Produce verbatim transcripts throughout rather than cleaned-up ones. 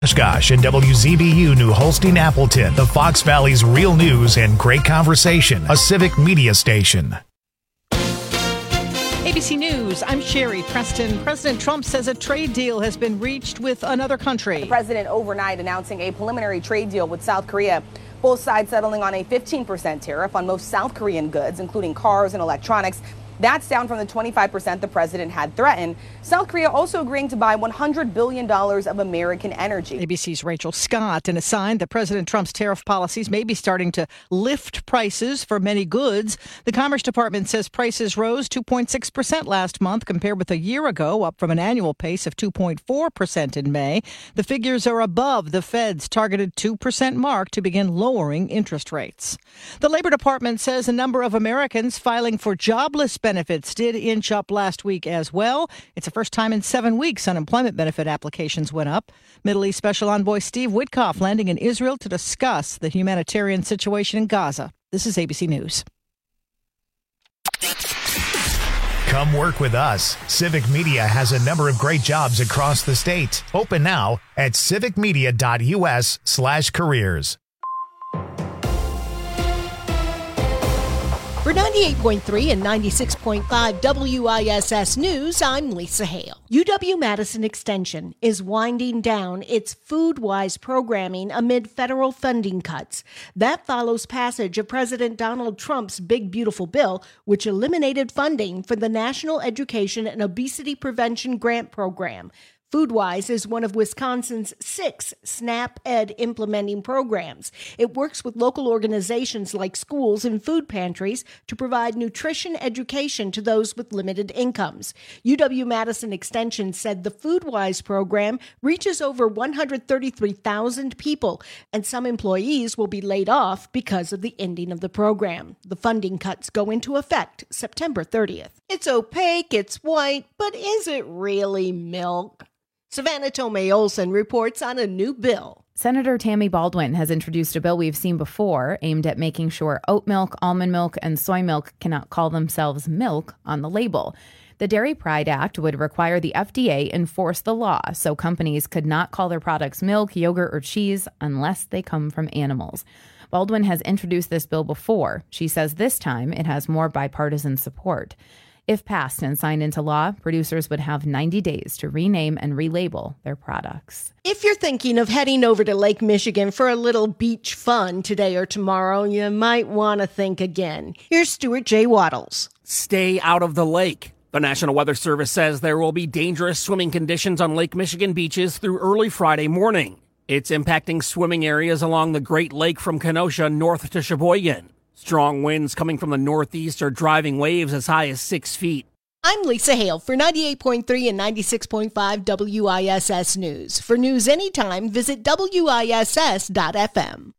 Oshkosh and W Z B U New Holstein Appleton, the Fox Valley's real news and great conversation, a civic media station. A B C News, I'm Sherry Preston. President Trump says a trade deal has been reached with another country. The president overnight announcing a preliminary trade deal with South Korea. Both sides settling on a fifteen percent tariff on most South Korean goods, including cars and electronics. That's down from the twenty-five percent the president had threatened. South Korea also agreeing to buy one hundred billion dollars of American energy. A B C's Rachel Scott, in a sign that President Trump's tariff policies may be starting to lift prices for many goods. The Commerce Department says prices rose two point six percent last month compared with a year ago, up from an annual pace of two point four percent in May. The figures are above the Fed's targeted two percent mark to begin lowering interest rates. The Labor Department says a number of Americans filing for jobless benefits benefits did inch up last week as well. It's the first time in seven weeks unemployment benefit applications went up. Middle East Special Envoy Steve Witkoff landing in Israel to discuss the humanitarian situation in Gaza. This is A B C News. Come work with us. Civic Media has a number of great jobs across the state. Open now at civicmedia.us slash careers. For ninety-eight point three and ninety-six point five W I S S News, I'm Lisa Hale. U W-Madison Extension is winding down its FoodWise programming amid federal funding cuts. That follows passage of President Donald Trump's Big Beautiful Bill, which eliminated funding for the National Education and Obesity Prevention Grant Program. FoodWise is one of Wisconsin's six SNAP-Ed implementing programs. It works with local organizations like schools and food pantries to provide nutrition education to those with limited incomes. U W-Madison Extension said the FoodWise program reaches over one hundred thirty-three thousand people, and some employees will be laid off because of the ending of the program. The funding cuts go into effect September thirtieth. It's opaque, it's white, but is it really milk? Savannah Tomei Olsen reports on a new bill. Senator Tammy Baldwin has introduced a bill we've seen before aimed at making sure oat milk, almond milk, and soy milk cannot call themselves milk on the label. The Dairy Pride Act would require the F D A enforce the law so companies could not call their products milk, yogurt, or cheese unless they come from animals. Baldwin has introduced this bill before. She says this time it has more bipartisan support. If passed and signed into law, producers would have ninety days to rename and relabel their products. If you're thinking of heading over to Lake Michigan for a little beach fun today or tomorrow, you might want to think again. Here's Stuart J. Waddles. Stay out of the lake. The National Weather Service says there will be dangerous swimming conditions on Lake Michigan beaches through early Friday morning. It's impacting swimming areas along the Great Lake from Kenosha north to Sheboygan. Strong winds coming from the northeast are driving waves as high as six feet. I'm Lisa Hale for ninety-eight point three and ninety-six point five W I S S News. For news anytime, visit W I S S dot F M.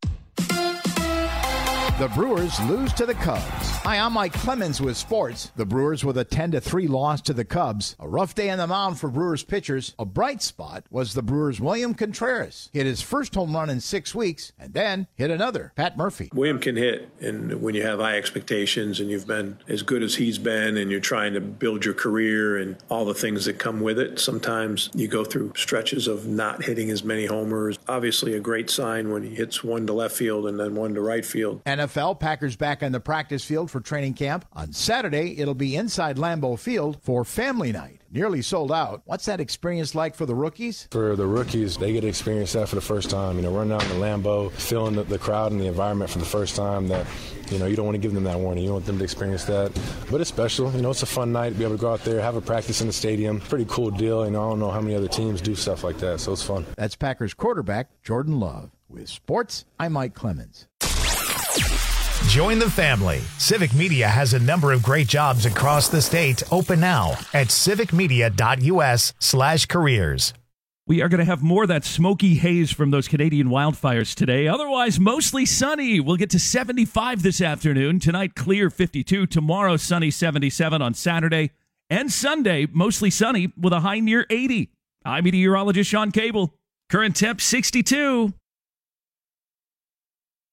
The Brewers lose to the Cubs. Hi, I'm Mike Clemens with sports. The Brewers with a ten to three loss to the Cubs. A rough day on the mound for Brewers pitchers. A bright spot was the Brewers' William Contreras. Hit his first home run in six weeks and then hit another. Pat Murphy. William can hit, and when you have high expectations and you've been as good as he's been and you're trying to build your career and all the things that come with it, sometimes you go through stretches of not hitting as many homers. Obviously a great sign when he hits one to left field and then one to right field. N F L Packers back on the practice field for training camp. On Saturday, it'll be inside Lambeau Field for family night. Nearly sold out. What's that experience like for the rookies? For the rookies, they get to experience that for the first time. You know, running out in the Lambeau, feeling the, the crowd and the environment for the first time. That, you know, you don't want to give them that warning. You don't want them to experience that. But it's special. You know, it's a fun night to be able to go out there, have a practice in the stadium. Pretty cool deal. You know, I don't know how many other teams do stuff like that, so it's fun. That's Packers quarterback Jordan Love. With sports, I'm Mike Clemens. Join the family. Civic Media has a number of great jobs across the state. Open now at civicmedia.us slash careers. We are going to have more of that smoky haze from those Canadian wildfires today. Otherwise, mostly sunny. We'll get to seventy-five this afternoon. Tonight, clear fifty-two. Tomorrow, sunny seventy-seven. On Saturday and Sunday, mostly sunny with a high near eighty. I'm meteorologist Sean Cable. Current temp sixty-two.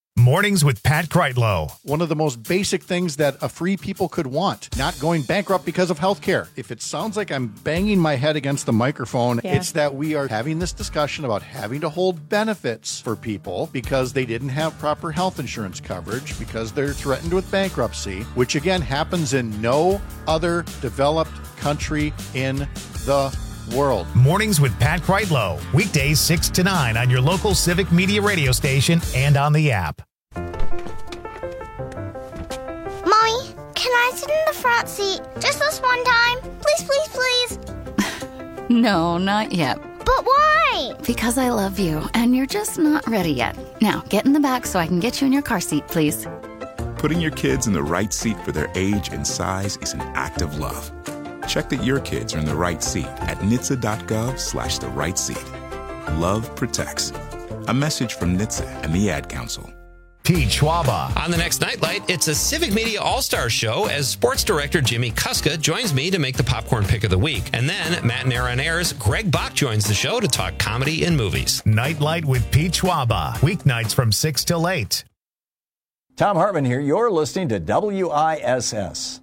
Mornings with Pat Kreitlow. One of the most basic things that a free people could want, not going bankrupt because of healthcare. If it sounds like I'm banging my head against the microphone, yeah. It's that we are having this discussion about having to hold benefits for people because they didn't have proper health insurance coverage, because they're threatened with bankruptcy, which again happens in no other developed country in the world. Mornings with Pat Kreitlow. Weekdays six to nine on your local Civic Media radio station and on the app. Mommy, can I sit in the front seat just this one time? Please, please, please. No, not yet. But why? Because I love you, and you're just not ready yet. Now, get in the back so I can get you in your car seat, please. Putting your kids in the right seat for their age and size is an act of love. Check that your kids are in the right seat at N H T S A dot gov slash the right seat. Love protects. A message from N H T S A and the Ad Council. Pete Schwaba. On the next Nightlight, it's a Civic Media All-Star Show as sports director Jimmy Kuska joins me to make the popcorn pick of the week. And then Matt and Aaron Ayers, Greg Bach joins the show to talk comedy and movies. Nightlight with Pete Schwaba. Weeknights from six till eight. Tom Hartman here. You're listening to W I S S.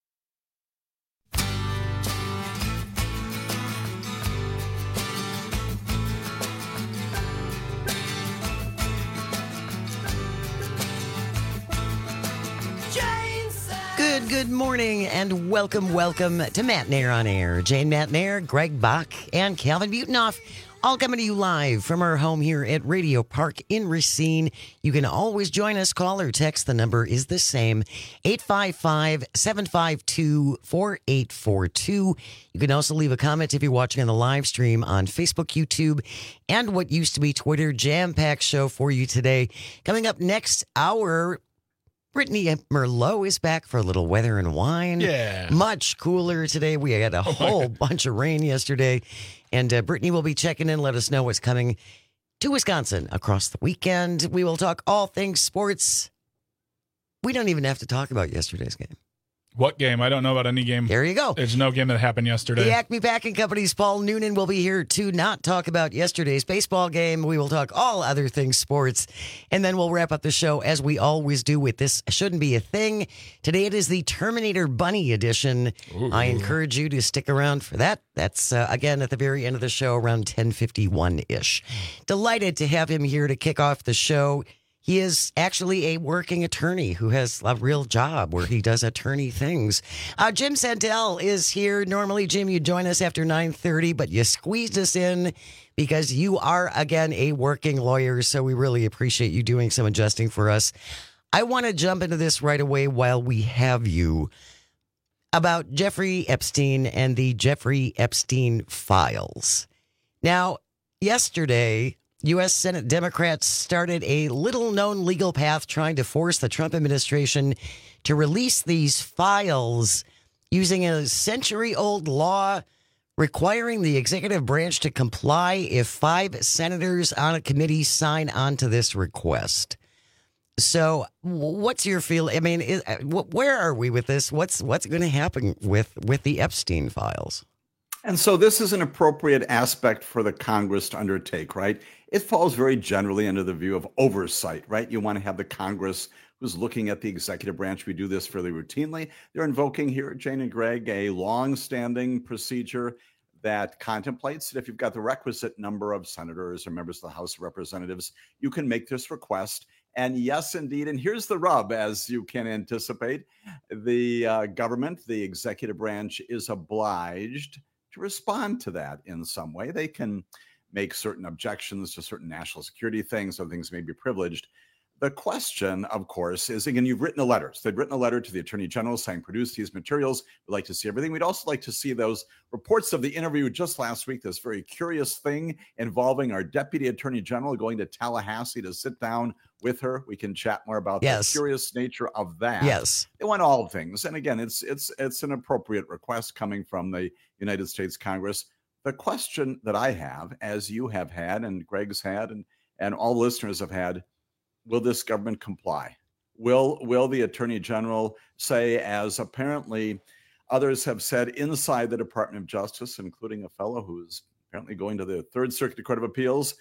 Good, good morning and welcome, welcome to Matt and Aaron on Air. Jane Matt and Aaron, Greg Bach, and Calvin Butenhoff, all coming to you live from our home here at Radio Park in Racine. You can always join us, call or text. The number is the same, eight five five, seven five two, four eight four two. You can also leave a comment if you're watching on the live stream on Facebook, YouTube, and what used to be Twitter. Jam-packed show for you today. Coming up next hour, Brittany Merlot is back for a little weather and wine. Yeah. Much cooler today. We had a oh whole bunch of rain yesterday. And uh, Brittany will be checking in, let us know what's coming to Wisconsin across the weekend. We will talk all things sports. We don't even have to talk about yesterday's game. What game? I don't know about any game. There you go. There's no game that happened yesterday. The Acme Packing Company's Paul Noonan will be here to not talk about yesterday's baseball game. We will talk all other things sports. And then we'll wrap up the show as we always do with This Shouldn't Be a Thing. Today it is the Terminator Bunny edition. Ooh. I encourage you to stick around for that. That's, uh, again, at the very end of the show, around ten fifty-one-ish. Delighted to have him here to kick off the show. He is actually a working attorney who has a real job where he does attorney things. Uh, Jim Santel is here. Normally, Jim, you join us after nine thirty, but you squeezed us in because you are, again, a working lawyer, so we really appreciate you doing some adjusting for us. I want to jump into this right away while we have you about Jeffrey Epstein and the Jeffrey Epstein files. Now, yesterday, U S Senate Democrats started a little-known legal path trying to force the Trump administration to release these files using a century-old law requiring the executive branch to comply if five senators on a committee sign on to this request. So what's your feel? I mean, is, where are we with this? What's what's going to happen with, with the Epstein files? And so this is an appropriate aspect for the Congress to undertake, right? It falls very generally under the view of oversight, right? You want to have the Congress who's looking at the executive branch. We do this fairly routinely. They're invoking here, Jane and Greg, a long-standing procedure that contemplates that if you've got the requisite number of senators or members of the House of Representatives, you can make this request. And yes, indeed, and here's the rub, as you can anticipate, the uh, government, the executive branch, is obliged to respond to that in some way. They can make certain objections to certain national security things, other things may be privileged. The question, of course, is, again, you've written a letter. So they'd written a letter to the Attorney General saying, produce these materials. We'd like to see everything. We'd also like to see those reports of the interview just last week, this very curious thing involving our Deputy Attorney General going to Tallahassee to sit down with her. We can chat more about yes. the curious nature of that. Yes. They want all things. And again, it's it's it's an appropriate request coming from the United States Congress. The question that I have, as you have had and Greg's had and, and all listeners have had, will this government comply? Will will the Attorney General say, as apparently others have said inside the Department of Justice, including a fellow who's apparently going to the Third Circuit Court of Appeals,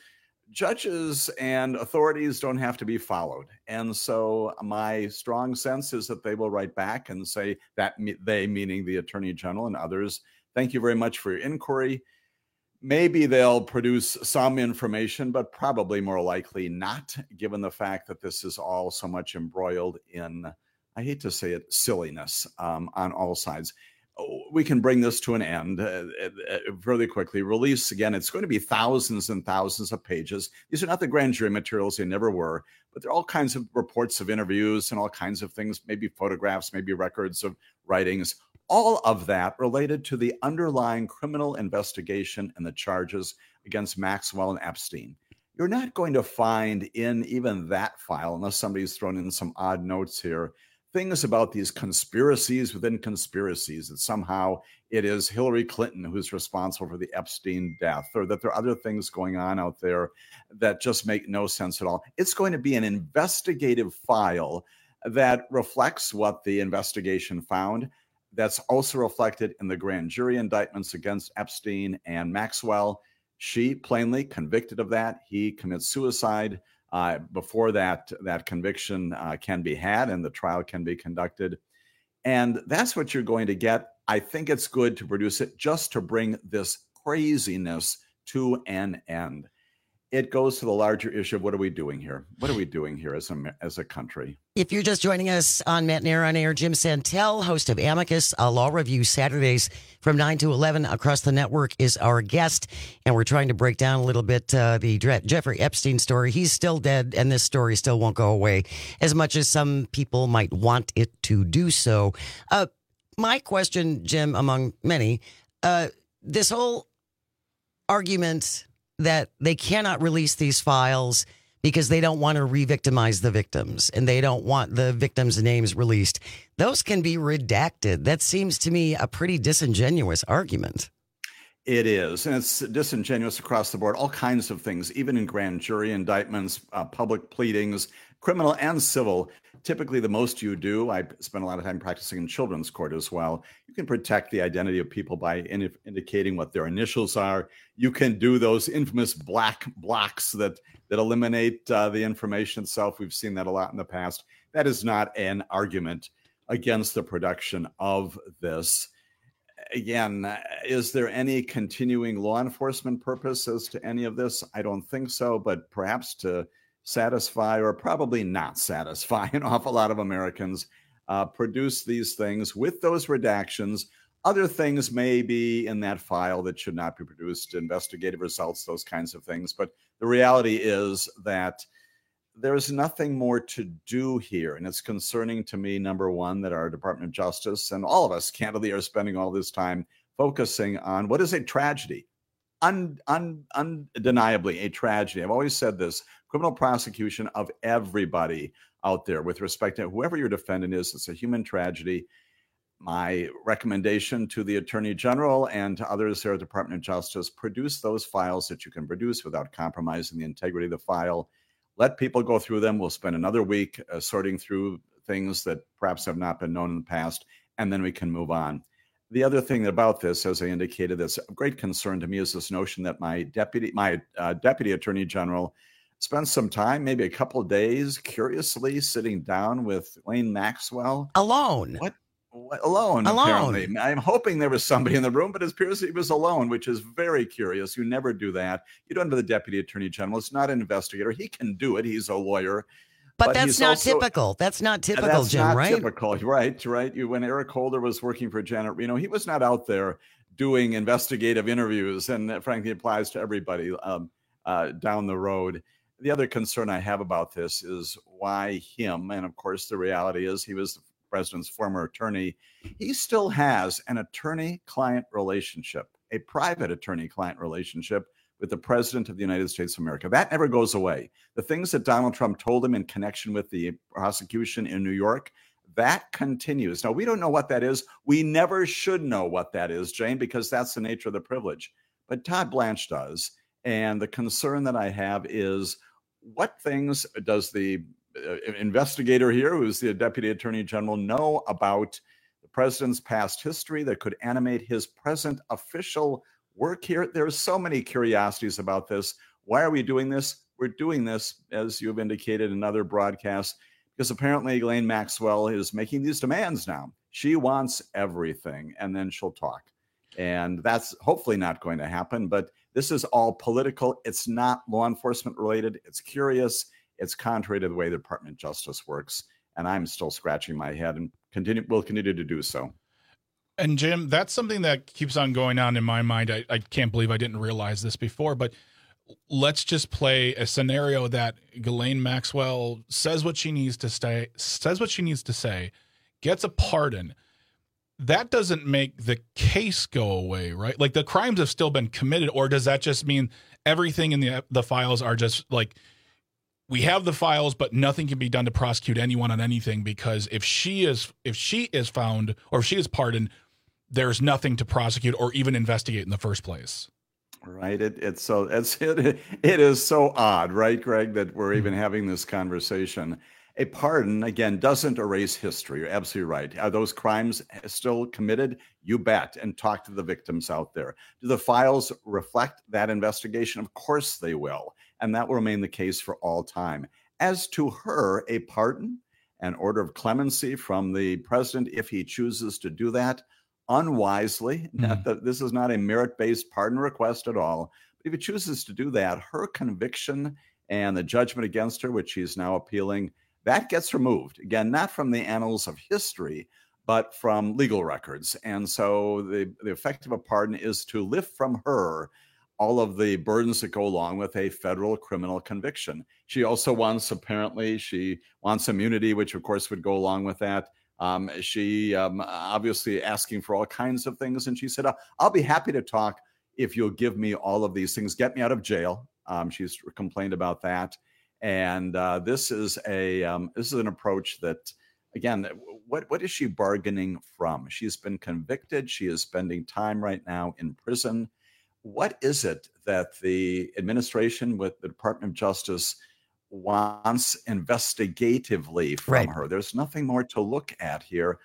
judges and authorities don't have to be followed. And so my strong sense is that they will write back and say that me- they, meaning the Attorney General and others, thank you very much for your inquiry. Maybe they'll produce some information, but probably more likely not, given the fact that this is all so much embroiled in, I hate to say it, silliness um, on all sides. We can bring this to an end uh, uh, really quickly. Release, again, it's going to be thousands and thousands of pages. These are not the grand jury materials. They never were. But there are all kinds of reports of interviews and all kinds of things, maybe photographs, maybe records of writings, all of that related to the underlying criminal investigation and the charges against Maxwell and Epstein. You're not going to find in even that file, unless somebody's thrown in some odd notes here, things about these conspiracies within conspiracies, that somehow it is Hillary Clinton who's responsible for the Epstein death, or that there are other things going on out there that just make no sense at all. It's going to be an investigative file that reflects what the investigation found. That's also reflected in the grand jury indictments against Epstein and Maxwell. She plainly convicted of that. He commits suicide uh, before that, that conviction uh, can be had and the trial can be conducted. And that's what you're going to get. I think it's good to produce it just to bring this craziness to an end. It goes to the larger issue of what are we doing here? What are we doing here as a, as a country? If you're just joining us on Matt and Aaron on Air, Jim Santel, host of Amicus, a law review Saturdays from nine to eleven across the network, is our guest. And we're trying to break down a little bit uh, the Jeffrey Epstein story. He's still dead, and this story still won't go away, as much as some people might want it to do so. Uh, my question, Jim, among many, uh, this whole argument that they cannot release these files because they don't want to re-victimize the victims and they don't want the victims' names released. Those can be redacted. That seems to me a pretty disingenuous argument. It is, and it's disingenuous across the board. All kinds of things, even in grand jury indictments, uh, public pleadings, criminal and civil. Typically, the most you do, I spend a lot of time practicing in children's court as well. You can protect the identity of people by in- indicating what their initials are. You can do those infamous black blocks that that eliminate uh, the information itself. We've seen that a lot in the past. That is not an argument against the production of this. Again, is there any continuing law enforcement purpose as to any of this? I don't think so, but perhaps to satisfy or probably not satisfy an awful lot of Americans, uh, produce these things with those redactions. Other things may be in that file that should not be produced, investigative results, those kinds of things. But the reality is that there's nothing more to do here. And it's concerning to me, number one, that our Department of Justice and all of us, candidly, are spending all this time focusing on what is a tragedy. Un, un, undeniably a tragedy. I've always said this, criminal prosecution of everybody out there with respect to whoever your defendant is, it's a human tragedy. My recommendation to the Attorney General and to others there at the Department of Justice, produce those files that you can produce without compromising the integrity of the file. Let people go through them. We'll spend another week uh, sorting through things that perhaps have not been known in the past, and then we can move on. The other thing about this, as I indicated, that's of great concern to me is this notion that my deputy, my uh, deputy attorney general spent some time, maybe a couple of days, curiously sitting down with Ghislaine Maxwell. Alone. What? what? Alone, Alone. apparently. I'm hoping there was somebody in the room, but it appears he was alone, which is very curious. You never do that. You don't have the deputy attorney general. It's not an investigator. He can do it. He's a lawyer. But, But that's he's not also- typical. That's not typical, That's Jim, not right? typical, right? Right. You, when Eric Holder was working for Janet Reno, he was not out there doing investigative interviews, and that frankly applies to everybody um, uh, down the road. The other concern I have about this is why him, and of course the reality is he was the president's former attorney. He still has an attorney-client relationship, a private attorney-client relationship with the president of the United States of America. That never goes away. The things that Donald Trump told him in connection with the prosecution in New York, that continues. Now, we don't know what that is. We never should know what that is, Jane, because that's the nature of the privilege. But Todd Blanche does. And the concern that I have is what things does the uh, investigator here, who's the deputy attorney general, know about the president's past history that could animate his present official work here? There's so many curiosities about this. Why are we doing this? We're doing this, as you've indicated in other broadcasts, because apparently Ghislaine Maxwell is making these demands now. She wants everything, and then she'll talk. And that's hopefully not going to happen, but this is all political. It's not law enforcement related. It's curious. It's contrary to the way the Department of Justice works. And I'm still scratching my head and continue, will continue to do so. And Jim, that's something that keeps on going on in my mind. I, I can't believe I didn't realize this before, but let's just play a scenario that Ghislaine Maxwell says what she needs to say, says what she needs to say, gets a pardon. That doesn't make the case go away, right? Like the crimes have still been committed, or does that just mean everything in the the files are just like, we have the files, but nothing can be done to prosecute anyone on anything, because if she is if she is found or if she is pardoned, there's nothing to prosecute or even investigate in the first place. Right. It, it's so it's it, it is so odd, right, Greg, that we're even having this conversation. A pardon, again, doesn't erase history. You're absolutely right. Are those crimes still committed? You bet. And talk to the victims out there. Do the files reflect that investigation? Of course they will. And that will remain the case for all time. As to her, a pardon, an order of clemency from the president, if he chooses to do that, unwisely. Mm. Not that this is not a merit-based pardon request at all. But if he chooses to do that, her conviction and the judgment against her, which she's now appealing, that gets removed. Again, not from the annals of history, but from legal records. And so the, the effect of a pardon is to lift from her all of the burdens that go along with a federal criminal conviction. She also wants, apparently, she wants immunity, which of course would go along with that. Um, she um, obviously asking for all kinds of things. And she said, I'll be happy to talk if you'll give me all of these things. Get me out of jail. Um, she's complained about that. And uh, this is a um, this is an approach that, again, what what is she bargaining from? She's been convicted. She is spending time right now in prison. What is it that the administration with the Department of Justice wants investigatively from right. her? There's nothing more to look at here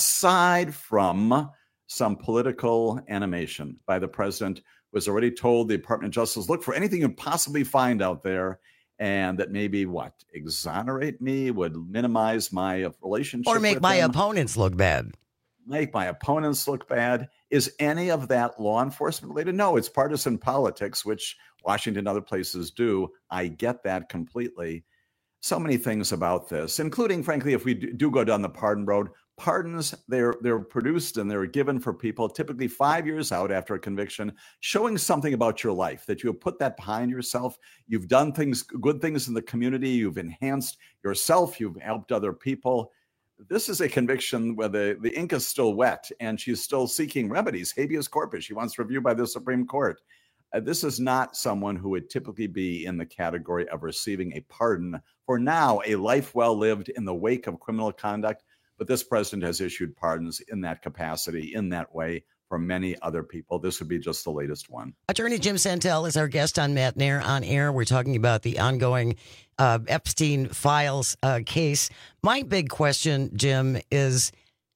aside from some political animation by the president, who has already told the Department of Justice, look for anything you can possibly find out there. And that maybe what exonerate me, would minimize my relationship, or make with my them. opponents look bad. Make my opponents look bad. Is any of that law enforcement related? No, it's partisan politics, which Washington and other places do. I get that completely. So many things about this, including, frankly, if we do go down the pardon road, pardons, they're they're produced and they're given for people typically five years out after a conviction, showing something about your life, that you have put that behind yourself. You've done things, good things in the community. You've enhanced yourself. You've helped other people. This is a conviction where the, the ink is still wet and she's still seeking remedies, habeas corpus. She wants review by the Supreme Court. Uh, this is not someone who would typically be in the category of receiving a pardon for now a life well lived in the wake of criminal conduct. But this president has issued pardons in that capacity, in that way, for many other people. This would be just the latest one. Attorney Jim Santel is our guest on Matt Nair on Air. We're talking about the ongoing uh, Epstein Files uh, case. My big question, Jim, is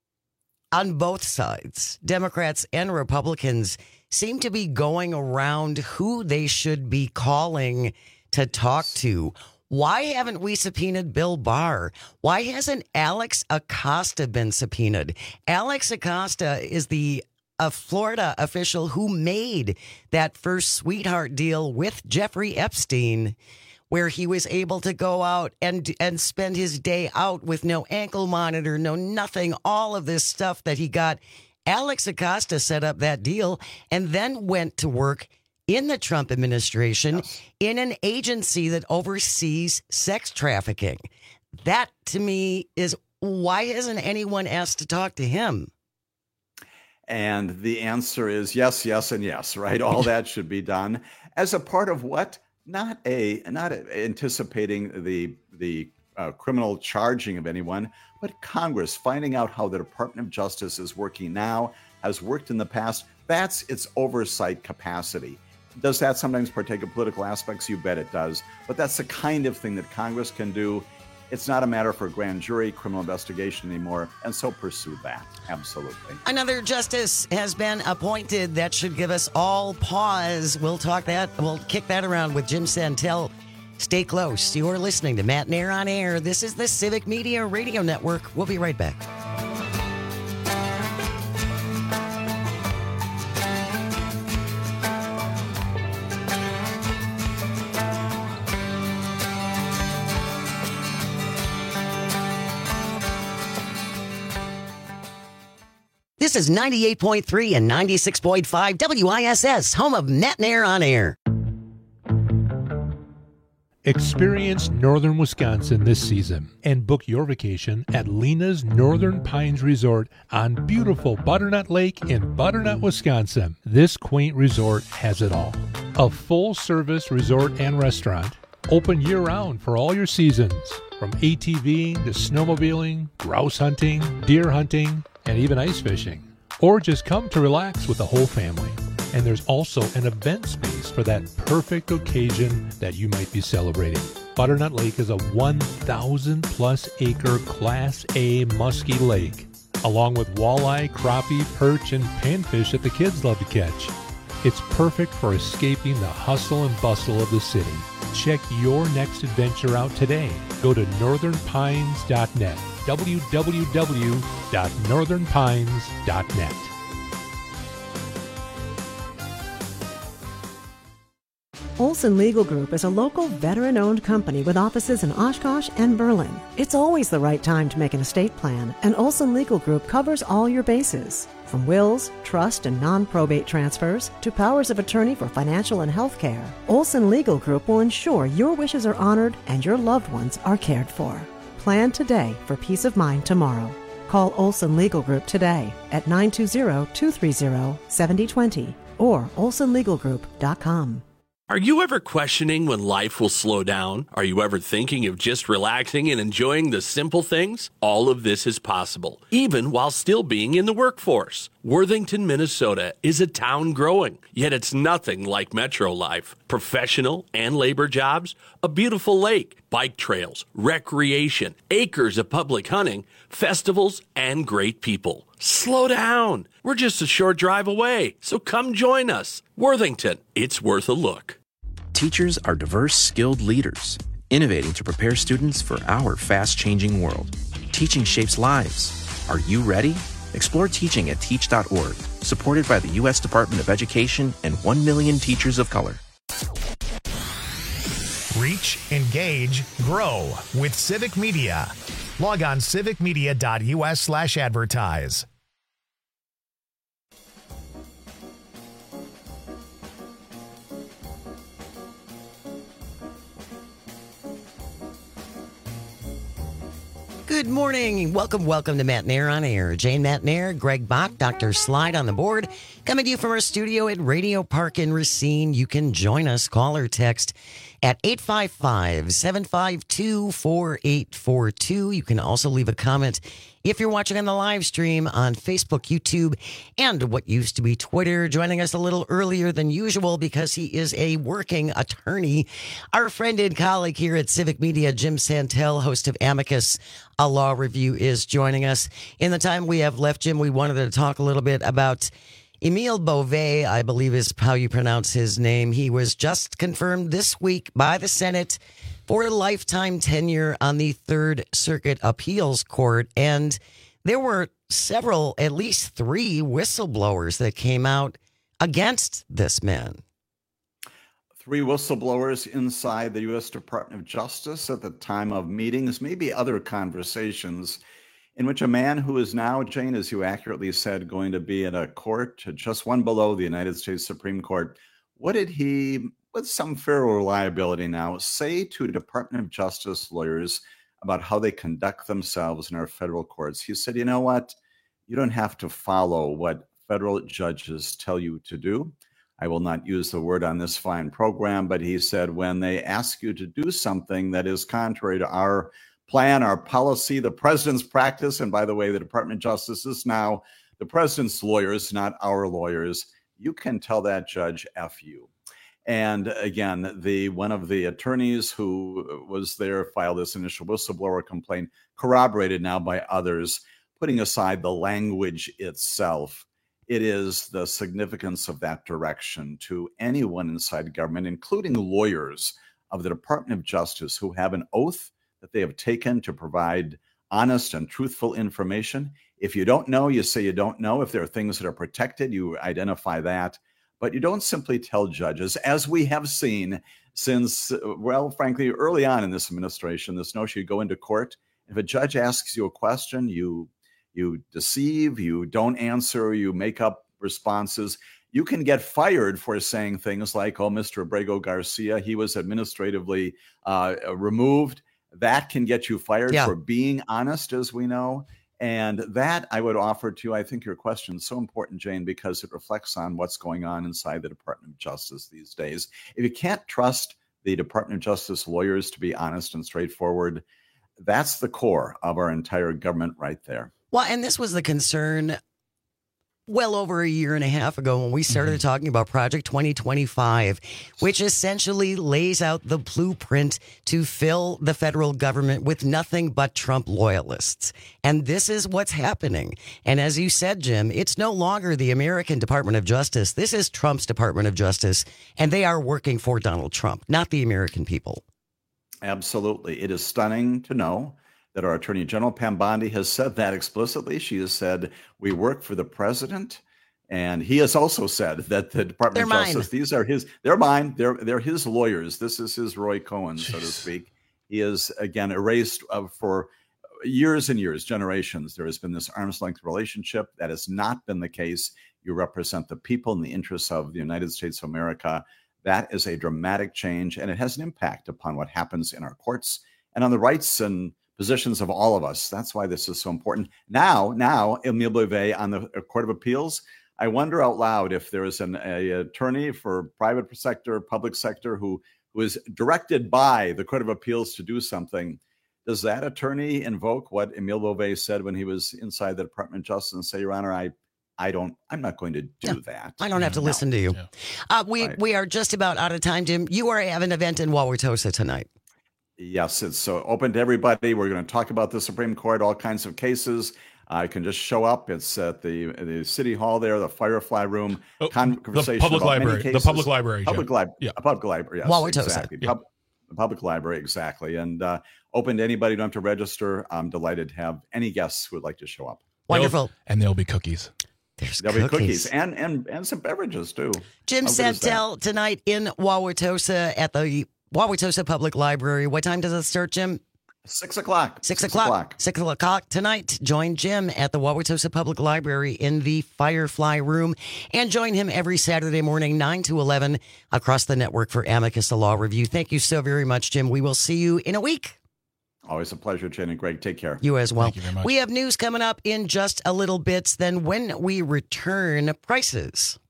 on both sides, Democrats and Republicans seem to be going around who they should be calling to talk to. Why haven't we subpoenaed Bill Barr? Why hasn't Alex Acosta been subpoenaed? Alex Acosta is the a Florida official who made that first sweetheart deal with Jeffrey Epstein, where he was able to go out and and spend his day out with no ankle monitor, no nothing, all of this stuff that he got. Alex Acosta set up that deal and then went to work in the Trump administration, yes, in an agency that oversees sex trafficking. That, to me, is why hasn't anyone asked to talk to him? And the answer is yes, yes, and yes, right? All that should be done as a part of what? Not a, not a, anticipating the, the uh, criminal charging of anyone, but Congress finding out how the Department of Justice is working now, has worked in the past. That's its oversight capacity. Does that sometimes partake of political aspects? You bet it does. But that's the kind of thing that Congress can do. It's not a matter for grand jury criminal investigation anymore, and so pursue that. Absolutely. Another justice has been appointed. That should give us all pause. We'll talk that. We'll kick that around with Jim Santel. Stay close. You're listening to Matt Nair on Air. This is the Civic Media Radio Network. We'll be right back. This is ninety-eight point three and ninety-six point five W I S S, home of Matt Nair on Air. Experience northern Wisconsin this season and book your vacation at Lena's Northern Pines Resort on beautiful Butternut Lake in Butternut, Wisconsin. This quaint resort has it all. A full-service resort and restaurant, open year-round for all your seasons, from ATVing to snowmobiling, grouse hunting, deer hunting, and even ice fishing. Or just come to relax with the whole family. And there's also an event space for that perfect occasion that you might be celebrating. Butternut Lake is a one thousand plus acre Class A musky lake, along with walleye, crappie, perch, and panfish that the kids love to catch. It's perfect for escaping the hustle and bustle of the city. Check your next adventure out today. Go to northern pines dot net. w w w dot northern pines dot net. Olson Legal Group is a local veteran-owned company with offices in Oshkosh and Berlin. It's always the right time to make an estate plan, and Olson Legal Group covers all your bases. From wills, trust, and non-probate transfers to powers of attorney for financial and health care, Olson Legal Group will ensure your wishes are honored and your loved ones are cared for. Plan today for peace of mind tomorrow. Call Olson Legal Group today at nine two zero, two three zero, seven zero two zero or olson legal group dot com. Are you ever questioning when life will slow down? Are you ever thinking of just relaxing and enjoying the simple things? All of this is possible, even while still being in the workforce. Worthington, Minnesota is a town growing, yet it's nothing like metro life. Professional and labor jobs, a beautiful lake, bike trails, recreation, acres of public hunting, festivals, and great people. Slow down. We're just a short drive away, so come join us. Worthington, it's worth a look. Teachers are diverse, skilled leaders, innovating to prepare students for our fast-changing world. Teaching shapes lives. Are you ready? Explore teaching at teach dot org, supported by the U S Department of Education and one million teachers of color. Reach, engage, grow with Civic Media. Log on civic media dot u s slash advertise. Good morning. Welcome, welcome to Matt Nair on Air. Jane Matt Nair, Greg Bach, Doctor Slide on the board. Coming to you from our studio at Radio Park in Racine. You can join us, call or text at eight five five, seven five two, four eight four two. You can also leave a comment if you're watching on the live stream on Facebook, YouTube, and what used to be Twitter. Joining us a little earlier than usual because he is a working attorney. Our friend and colleague here at Civic Media, Jim Santel, host of Amicus, a law review, is joining us. In the time we have left, Jim, we wanted to talk a little bit about Emile Beauvais, I believe is how you pronounce his name. He was just confirmed this week by the Senate for a lifetime tenure on the Third Circuit Appeals Court. And there were several, at least three whistleblowers that came out against this man. Three whistleblowers inside the U S Department of Justice at the time of meetings, maybe other conversations, in which a man who is now, Jane, as you accurately said, going to be in a court just one below the United States Supreme Court, what did he, with some fair reliability now, say to Department of Justice lawyers about how they conduct themselves in our federal courts? He said, you know what? You don't have to follow what federal judges tell you to do. I will not use the word on this fine program, but he said, when they ask you to do something that is contrary to our plan, our policy, the president's practice, and by the way, the Department of Justice is now the president's lawyers, not our lawyers, you can tell that judge F you. And again, the one of the attorneys who was there filed this initial whistleblower complaint, corroborated now by others, putting aside the language itself. It is the significance of that direction to anyone inside government, including lawyers of the Department of Justice who have an oath that they have taken to provide honest and truthful information. If you don't know, you say you don't know. If there are things that are protected, you identify that. But you don't simply tell judges, as we have seen since, well, frankly, early on in this administration, this notion you go into court. If a judge asks you a question, you you deceive, you don't answer, you make up responses. You can get fired for saying things like, oh, Mister Abrego Garcia, he was administratively uh, removed. That can get you fired yeah. for being honest, as we know. And that I would offer to, I think your question is so important, Jane, because it reflects on what's going on inside the Department of Justice these days. If you can't trust the Department of Justice lawyers to be honest and straightforward, that's the core of our entire government right there. Well, and this was the concern well over a year and a half ago when we started mm-hmm. talking about Project twenty twenty-five, which essentially lays out the blueprint to fill the federal government with nothing but Trump loyalists. And this is what's happening. And as you said, Jim, it's no longer the American Department of Justice. This is Trump's Department of Justice, and they are working for Donald Trump, not the American people. Absolutely. It is stunning to know that our Attorney General Pam Bondi has said that explicitly. She has said, we work for the president. And he has also said that the Department they're of Justice, mine. these are his, they're mine, they're, they're his lawyers. This is his Roy Cohen, Jeez. so to speak. He is, again, erased uh, for years and years, generations. There has been this arm's length relationship. That has not been the case. You represent the people and the interests of the United States of America. That is a dramatic change, and it has an impact upon what happens in our courts and on the rights and positions of all of us. That's why this is so important. Now, now, Emile Beauvais on the Court of Appeals, I wonder out loud if there is an a attorney for private sector, public sector who, who is directed by the Court of Appeals to do something. Does that attorney invoke what Emile Beauvais said when he was inside the Department of Justice and say, Your Honor, I I don't, I'm not going to do no, that. I don't have to no. listen to you. Yeah. Uh, we, right. we are just about out of time, Jim. You are having an event in Wauwatosa tonight. Yes, it's so open to everybody. We're going to talk about the Supreme Court, all kinds of cases. I uh, can just show up. It's at the the City Hall there, the Firefly Room. Oh, conversation the public about library. Many The public library. Public library. Yeah. A public library. Yes, Wauwatosa. Exactly. Yeah. Pub- the public library, exactly. And uh, open to anybody. You don't have to register. I'm delighted to have any guests who would like to show up. Wonderful. There'll, and there'll be cookies. There's There'll cookies. be cookies and, and, and some beverages, too. Jim How good is that? Santel tonight in Wauwatosa at the Wauwatosa Public Library. What time does it start, Jim? Six o'clock. Six, Six o'clock. o'clock. Six o'clock tonight. Join Jim at the Wauwatosa Public Library in the Firefly Room. And join him every Saturday morning, nine to eleven, across the network for Amicus, the Law Review. Thank you so very much, Jim. We will see you in a week. Always a pleasure, Jen and Greg. Take care. You as well. Thank you very much. We have news coming up in just a little bit. Then when we return, prices.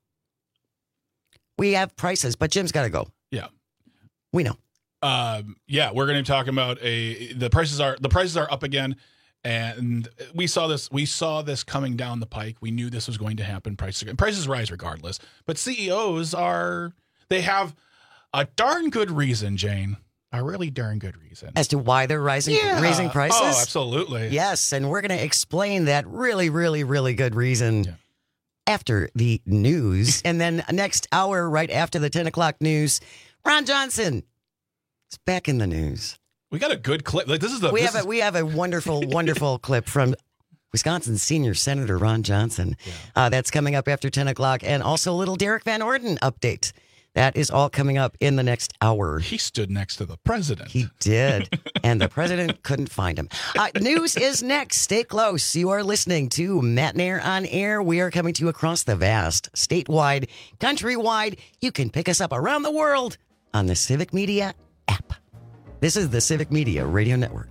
We have prices, but Jim's got to go. Yeah. We know. Um, yeah, we're going to be talking about a the prices are the prices are up again, and we saw this we saw this coming down the pike. We knew this was going to happen. Prices prices rise regardless, but C E Os are they have a darn good reason, Jane. A really darn good reason as to why they're rising yeah. raising prices. Oh, absolutely. Yes, and we're going to explain that really, really, really good reason. Yeah. After the news, and then next hour, right after the ten o'clock news, Ron Johnson. It's back in the news. We got a good clip. Like this is the we this have is... a we have a wonderful wonderful clip from Wisconsin's senior Senator Ron Johnson. Yeah. Uh, that's coming up after ten o'clock, and also a little Derek Van Orden update. That is all coming up in the next hour. He stood next to the president. He did, and the president couldn't find him. Uh, news is next. Stay close. You are listening to Matt Nair on Air. We are coming to you across the vast, statewide, countrywide. You can pick us up around the world on the Civic Media app. This is the Civic Media Radio Network.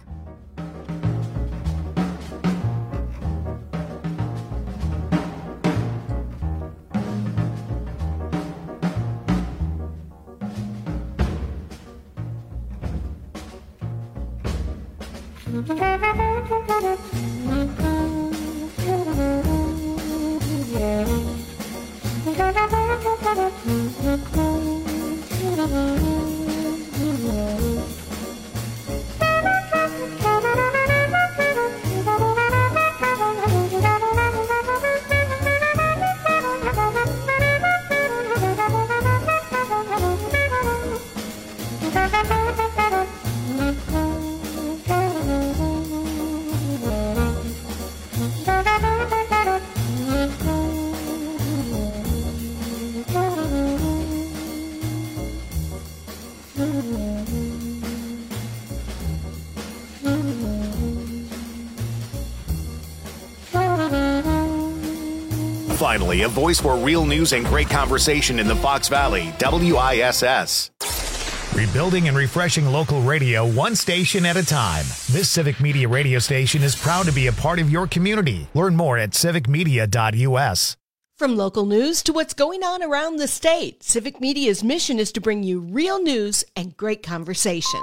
Finally, a voice for real news and great conversation in the Fox Valley, W I S S. Rebuilding and refreshing local radio one station at a time. This Civic Media radio station is proud to be a part of your community. Learn more at civic media dot U S. From local news to what's going on around the state, Civic Media's mission is to bring you real news and great conversation.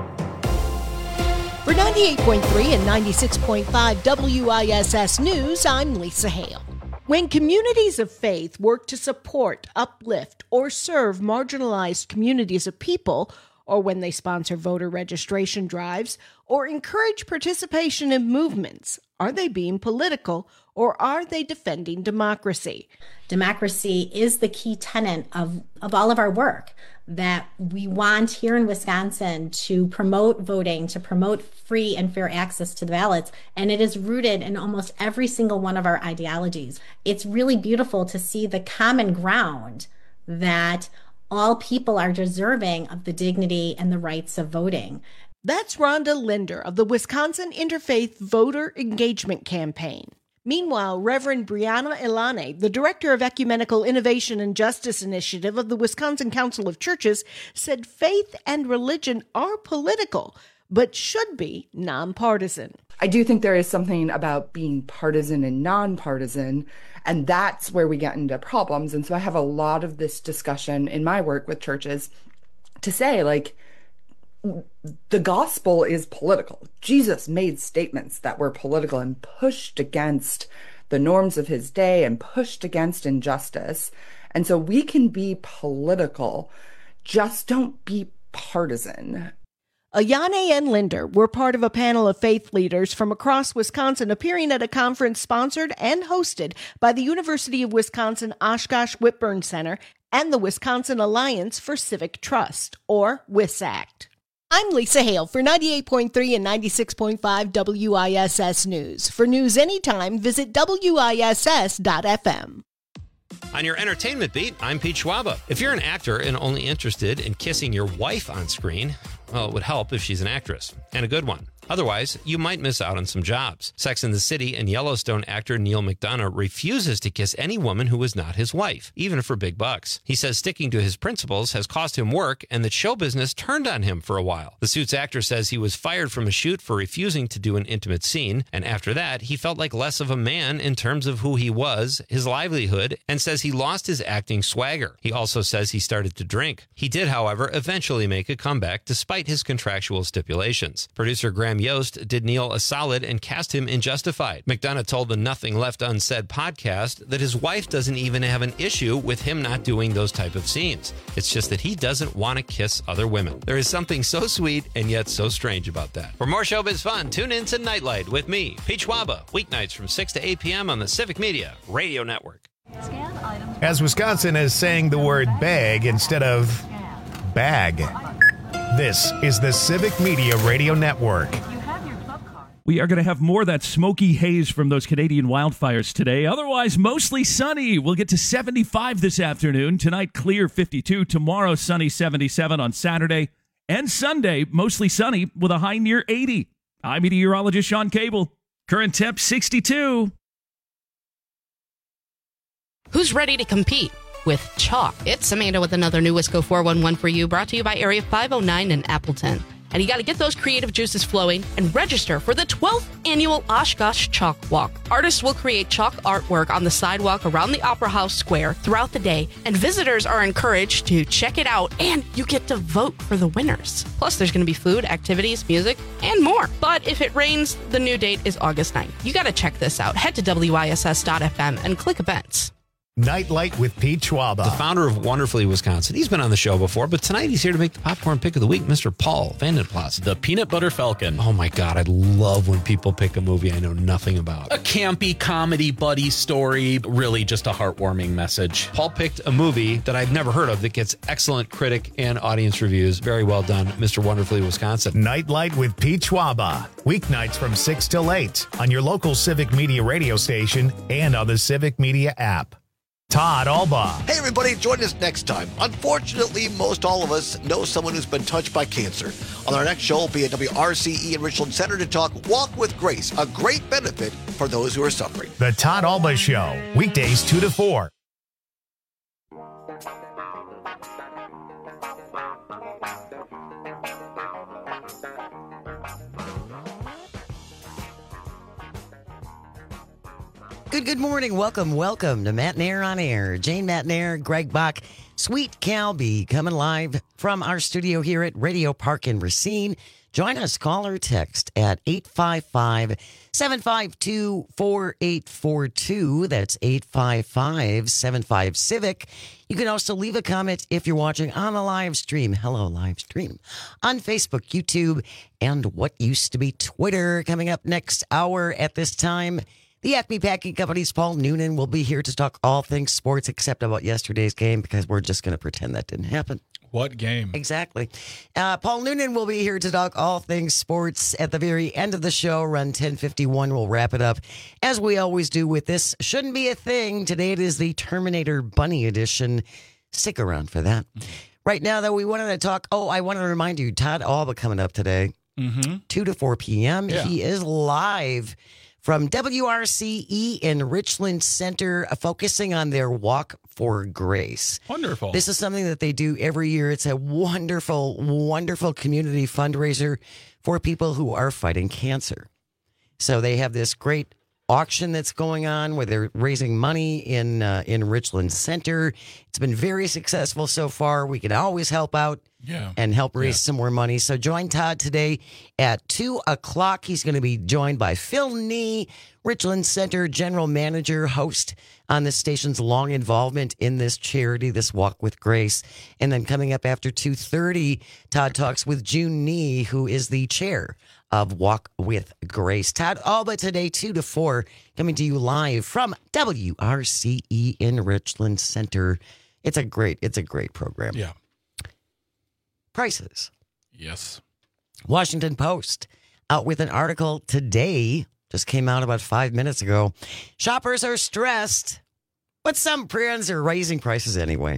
For ninety-eight point three and ninety-six point five W I S S News, I'm Lisa Hale. When communities of faith work to support, uplift, or serve marginalized communities of people, or when they sponsor voter registration drives, or encourage participation in movements, are they being political, or are they defending democracy? Democracy is the key tenet of, of all of our work, that we want here in Wisconsin to promote voting, to promote free and fair access to the ballots, and it is rooted in almost every single one of our ideologies. It's really beautiful to see the common ground that all people are deserving of the dignity and the rights of voting. That's Rhonda Linder of the Wisconsin Interfaith Voter Engagement Campaign. Meanwhile, Reverend Brianna Ilane, the Director of Ecumenical Innovation and Justice Initiative of the Wisconsin Council of Churches, said faith and religion are political, but should be nonpartisan. I do think there is something about being partisan and nonpartisan, and that's where we get into problems. And so I have a lot of this discussion in my work with churches to say, like, the gospel is political. Jesus made statements that were political and pushed against the norms of his day and pushed against injustice. And so we can be political, just don't be partisan. Ayane and Linder were part of a panel of faith leaders from across Wisconsin appearing at a conference sponsored and hosted by the University of Wisconsin Oshkosh Whitburn Center and the Wisconsin Alliance for Civic Trust, or WISACT. I'm Lisa Hale for ninety-eight point three and ninety-six point five W I S S News. For news anytime, visit W I S S dot F M. On your entertainment beat, I'm Pete Schwaba. If you're an actor and only interested in kissing your wife on screen, well, it would help if she's an actress, and a good one. Otherwise, you might miss out on some jobs. Sex and the City and Yellowstone actor Neil McDonough refuses to kiss any woman who is not his wife, even for big bucks. He says sticking to his principles has cost him work and that show business turned on him for a while. The Suits actor says he was fired from a shoot for refusing to do an intimate scene, and after that, he felt like less of a man in terms of who he was, his livelihood, and says he lost his acting swagger. He also says he started to drink. He did, however, eventually make a comeback despite his contractual stipulations. Producer Graham Yost did Neil a solid and cast him in Justified. McDonough told the Nothing Left Unsaid podcast that his wife doesn't even have an issue with him not doing those type of scenes. It's just that he doesn't want to kiss other women. There is something so sweet and yet so strange about that. For more showbiz fun, tune in to Nightlight with me, Pete Schwaba, weeknights from six to eight p.m. on the Civic Media Radio Network. As Wisconsin is saying the word bag instead of bag. This is the Civic Media Radio Network. We are going to have more of that smoky haze from those Canadian wildfires today. Otherwise, mostly sunny. We'll get to seventy-five this afternoon. Tonight, clear fifty-two. Tomorrow, sunny seventy-seven on Saturday. And Sunday, mostly sunny with a high near eighty. I'm meteorologist Sean Cable. Current temp sixty-two. Who's ready to compete with chalk? It's Amanda with another new Wisco four one one for you, brought to you by Area five oh nine in Appleton. And you got to get those creative juices flowing and register for the twelfth annual Oshkosh Chalk Walk. Artists will create chalk artwork on the sidewalk around the Opera House Square throughout the day, and visitors are encouraged to check it out, and you get to vote for the winners. Plus, there's going to be food, activities, music, and more. But if it rains, the new date is August ninth. You got to check this out. Head to W I S S dot F M and click events. Nightlight with Pete Schwaba. The founder of Wonderfully Wisconsin. He's been on the show before, but tonight he's here to make the popcorn pick of the week, Mister Paul Vandenplas. The Peanut Butter Falcon. Oh my God, I love when people pick a movie I know nothing about. A campy comedy buddy story, really just a heartwarming message. Paul picked a movie that I've never heard of that gets excellent critic and audience reviews. Very well done, Mister Wonderfully Wisconsin. Nightlight with Pete Schwaba. Weeknights from six till eight on your local Civic Media radio station and on the Civic Media app. Todd Alba. Hey, everybody, join us next time. Unfortunately, most all of us know someone who's been touched by cancer. On our next show, we'll be at W R C E in Richland Center to talk Walk with Grace, a great benefit for those who are suffering. The Todd Alba Show, weekdays two to four. Good, good morning. Welcome, welcome to Matt Nair on Air. Jane Matt Nair, Greg Bach, Sweet Calby coming live from our studio here at Radio Park in Racine. Join us, call or text at eight five five, seven five two, four eight four two. That's eight five five, seven five, Civic. You can also leave a comment if you're watching on the live stream. Hello, live stream. On Facebook, YouTube, and what used to be Twitter. Coming up next hour at this time, the Acme Packing Company's Paul Noonan will be here to talk all things sports except about yesterday's game because we're just going to pretend that didn't happen. What game? Exactly. Uh, Paul Noonan will be here to talk all things sports at the very end of the show. Around ten fifty-one, we'll wrap it up as we always do with this Shouldn't Be a Thing. Today it is the Terminator Bunny edition. Stick around for that. Right now, though, we wanted to talk. Oh, I want to remind you, Todd Alba coming up today, mm-hmm. two to four p.m. Yeah. He is live from W R C E in Richland Center, uh, focusing on their Walk for Grace. Wonderful. This is something that they do every year. It's a wonderful, wonderful community fundraiser for people who are fighting cancer. So they have this great auction that's going on where they're raising money in uh, in Richland Center. It's been very successful so far. We can always help out. Yeah. And help raise Yeah. some more money. So join Todd today at two o'clock. He's going to be joined by Phil Nee, Richland Center General Manager, host on the station's long involvement in this charity, this Walk with Grace. And then coming up after two thirty, Todd talks with June Nee, who is the chair of Walk with Grace. Todd Alba today, two to four, coming to you live from W R C E in Richland Center. It's a great, it's a great program. Yeah. Prices. Yes. Washington Post out with an article today, just came out about five minutes ago. Shoppers are stressed, but some brands are raising prices anyway.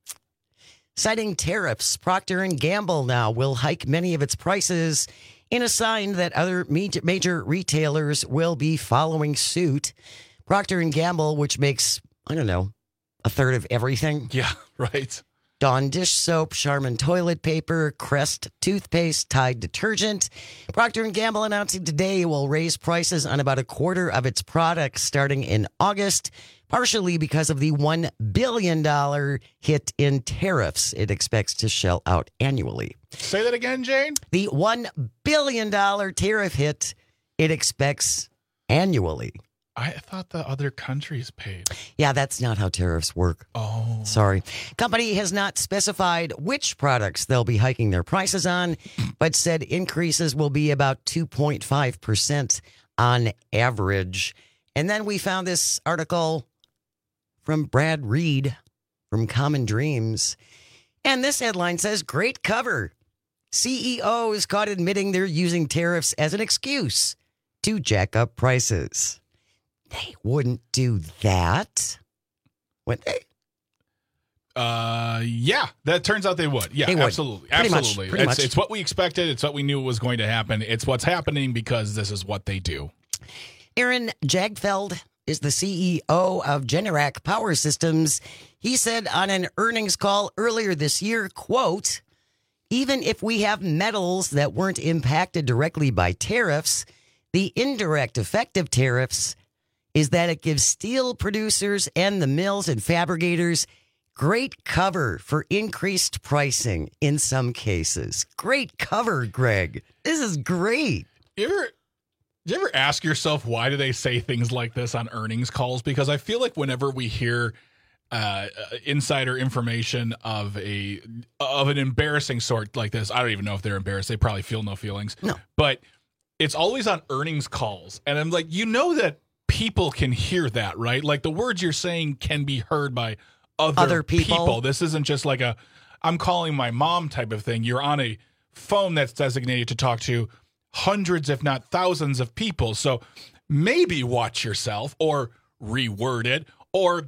Citing tariffs, Procter and Gamble now will hike many of its prices in a sign that other major, major retailers will be following suit. Procter and Gamble, which makes, I don't know, a third of everything. Yeah, right. Dawn dish soap, Charmin toilet paper, Crest toothpaste, Tide detergent. Procter and Gamble announcing today it will raise prices on about a quarter of its products starting in August, partially because of the one billion dollars hit in tariffs it expects to shell out annually. Say that again, Jane? The one billion dollars tariff hit it expects annually. I thought the other countries paid. Yeah, that's not how tariffs work. Oh. Sorry. Company has not specified which products they'll be hiking their prices on, but said increases will be about two point five percent on average. And then we found this article from Brad Reed from Common Dreams. And this headline says, great cover. C E Os caught admitting they're using tariffs as an excuse to jack up prices. They wouldn't do that, would they? Uh, yeah, that turns out they would. Yeah, They would. absolutely, Pretty much, absolutely. pretty it's much. it's what we expected. It's what we knew was going to happen. It's what's happening because this is what they do. Aaron Jagfeld is the C E O of Generac Power Systems. He said on an earnings call earlier this year, quote, even if we have metals that weren't impacted directly by tariffs, the indirect effect of tariffs is that it gives steel producers and the mills and fabricators great cover for increased pricing in some cases. Great cover, Greg. This is great. You ever, do you ever ask yourself why do they say things like this on earnings calls? Because I feel like whenever we hear uh, insider information of a of an embarrassing sort like this. I don't even know if they're embarrassed. They probably feel no feelings. No. But it's always on earnings calls. And I'm like, you know that people can hear that, right? Like the words you're saying can be heard by other, Other people. people. This isn't just like a I'm calling my mom type of thing. You're on a phone that's designated to talk to hundreds, if not thousands of people. So maybe watch yourself or reword it or,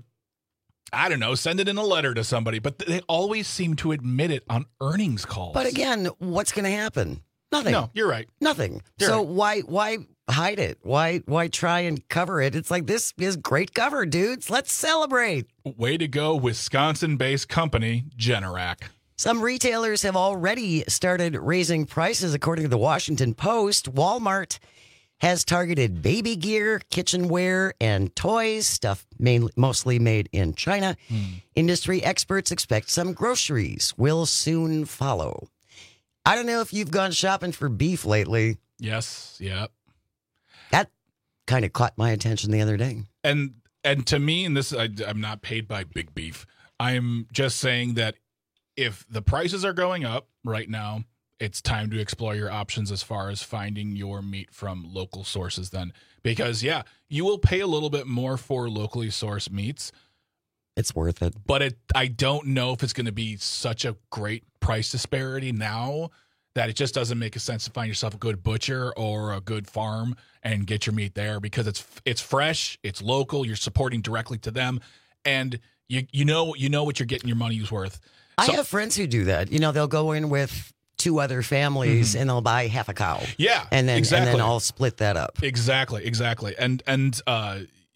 I don't know, send it in a letter to somebody. But they always seem to admit it on earnings calls. But again, what's going to happen? Nothing. No, you're right. Nothing. You're so right. why why hide it? Why why try and cover it? It's like, this is great cover, dudes. Let's celebrate. Way to go, Wisconsin-based company, Generac. Some retailers have already started raising prices, according to the Washington Post. Walmart has targeted baby gear, kitchenware, and toys, stuff mainly, mostly made in China. Hmm. Industry experts expect some groceries will soon follow. I don't know if you've gone shopping for beef lately. Yes, yeah. That kind of caught my attention the other day. And and to me, and this I, I'm not paid by Big Beef. I'm just saying that if the prices are going up right now, it's time to explore your options as far as finding your meat from local sources then. Because, yeah, you will pay a little bit more for locally sourced meats. It's worth it. But it, I don't know if it's going to be such a great price disparity now that it just doesn't make a sense to find yourself a good butcher or a good farm and get your meat there because it's it's fresh, it's local, you're supporting directly to them, and you you know you know what you're getting your money's worth. So, I have friends who do that. You know, they'll go in with two other families Mm-hmm. and they'll buy half a cow. Yeah, and then exactly. and then I'll split that up. Exactly, exactly. And and uh,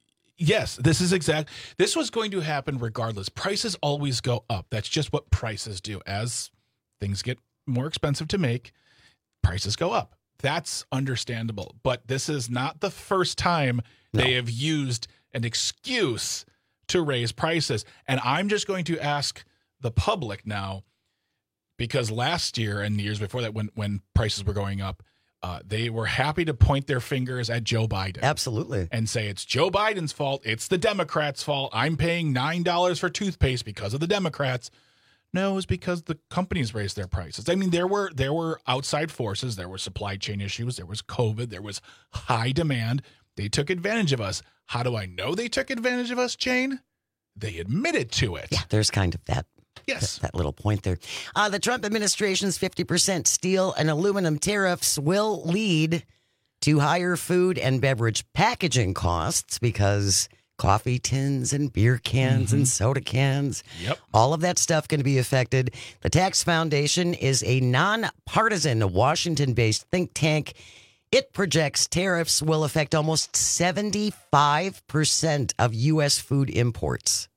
yes, this is exact. This was going to happen regardless. Prices always go up. That's just what prices do. As things get more expensive to make, prices go up. That's understandable. But this is not the first time No. they have used an excuse to raise prices. And I'm just going to ask the public now, because last year and the years before that, when when prices were going up, uh, they were happy to point their fingers at Joe Biden. Absolutely. And say it's Joe Biden's fault. It's the Democrats' fault. I'm paying nine dollars for toothpaste because of the Democrats. No, it was because the companies raised their prices. I mean, there were there were outside forces. There were supply chain issues. There was COVID. There was high demand. They took advantage of us. How do I know they took advantage of us, Jane? They admitted to it. Yeah, there's kind of that. Yes. That, that little point there. Uh, the Trump administration's fifty percent steel and aluminum tariffs will lead to higher food and beverage packaging costs because coffee tins and beer cans Mm-hmm. and soda cans, Yep. all of that stuff going to be affected. The Tax Foundation is a nonpartisan Washington-based think tank. It projects tariffs will affect almost seventy-five percent of U S food imports.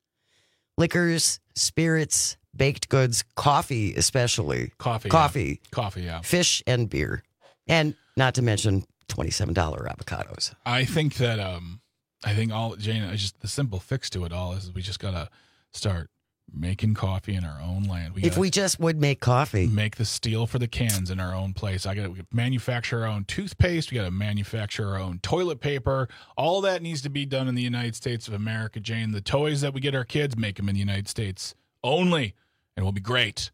Liquors, spirits, baked goods, coffee especially. Coffee. yeah. Coffee, Coffee, yeah. fish, and beer. And not to mention twenty-seven dollars avocados. I think that um I think all Jane, I just the simple fix to it all is we just gotta start making coffee in our own land. We If gotta we just would make coffee. make the steel for the cans in our own place. I gotta we gotta manufacture our own toothpaste. We gotta manufacture our own toilet paper. All that needs to be done in the United States of America, Jane. The toys that we get our kids, make them in the United States only, and we'll be great.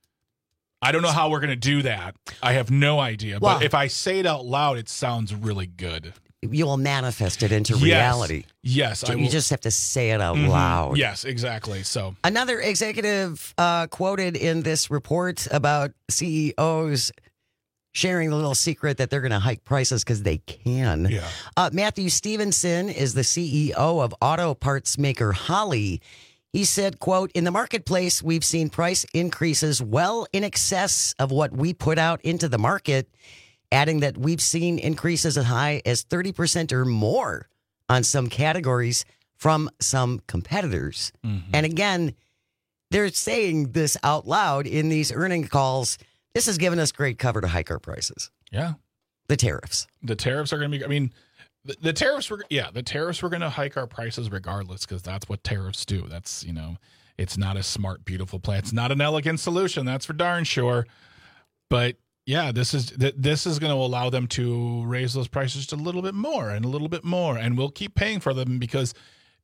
I don't know how we're gonna do that. I have no idea. Well- but if I say it out loud, it sounds really good. You will manifest it into Yes. reality. Yes, I You will. just have to say it out Mhm. loud. Yes, exactly. So Another executive uh, quoted in this report about C E Os sharing the little secret that they're going to hike prices because they can. Yeah. Uh, Matthew Stevenson is the C E O of auto parts maker Holley. He said, quote, "In the marketplace, we've seen price increases well in excess of what we put out into the market," adding that we've seen increases as high as thirty percent or more on some categories from some competitors. Mm-hmm. And again, they're saying this out loud in these earning calls. This has given us great cover to hike our prices. yeah, The tariffs. the tariffs are going to be. I mean, the, the tariffs were. Yeah, the tariffs were going to hike our prices regardless because that's what tariffs do. That's you know, it's not a smart, beautiful plan. It's not an elegant solution. That's for darn sure. But yeah, this is th- this is going to allow them to raise those prices just a little bit more and a little bit more, and we'll keep paying for them because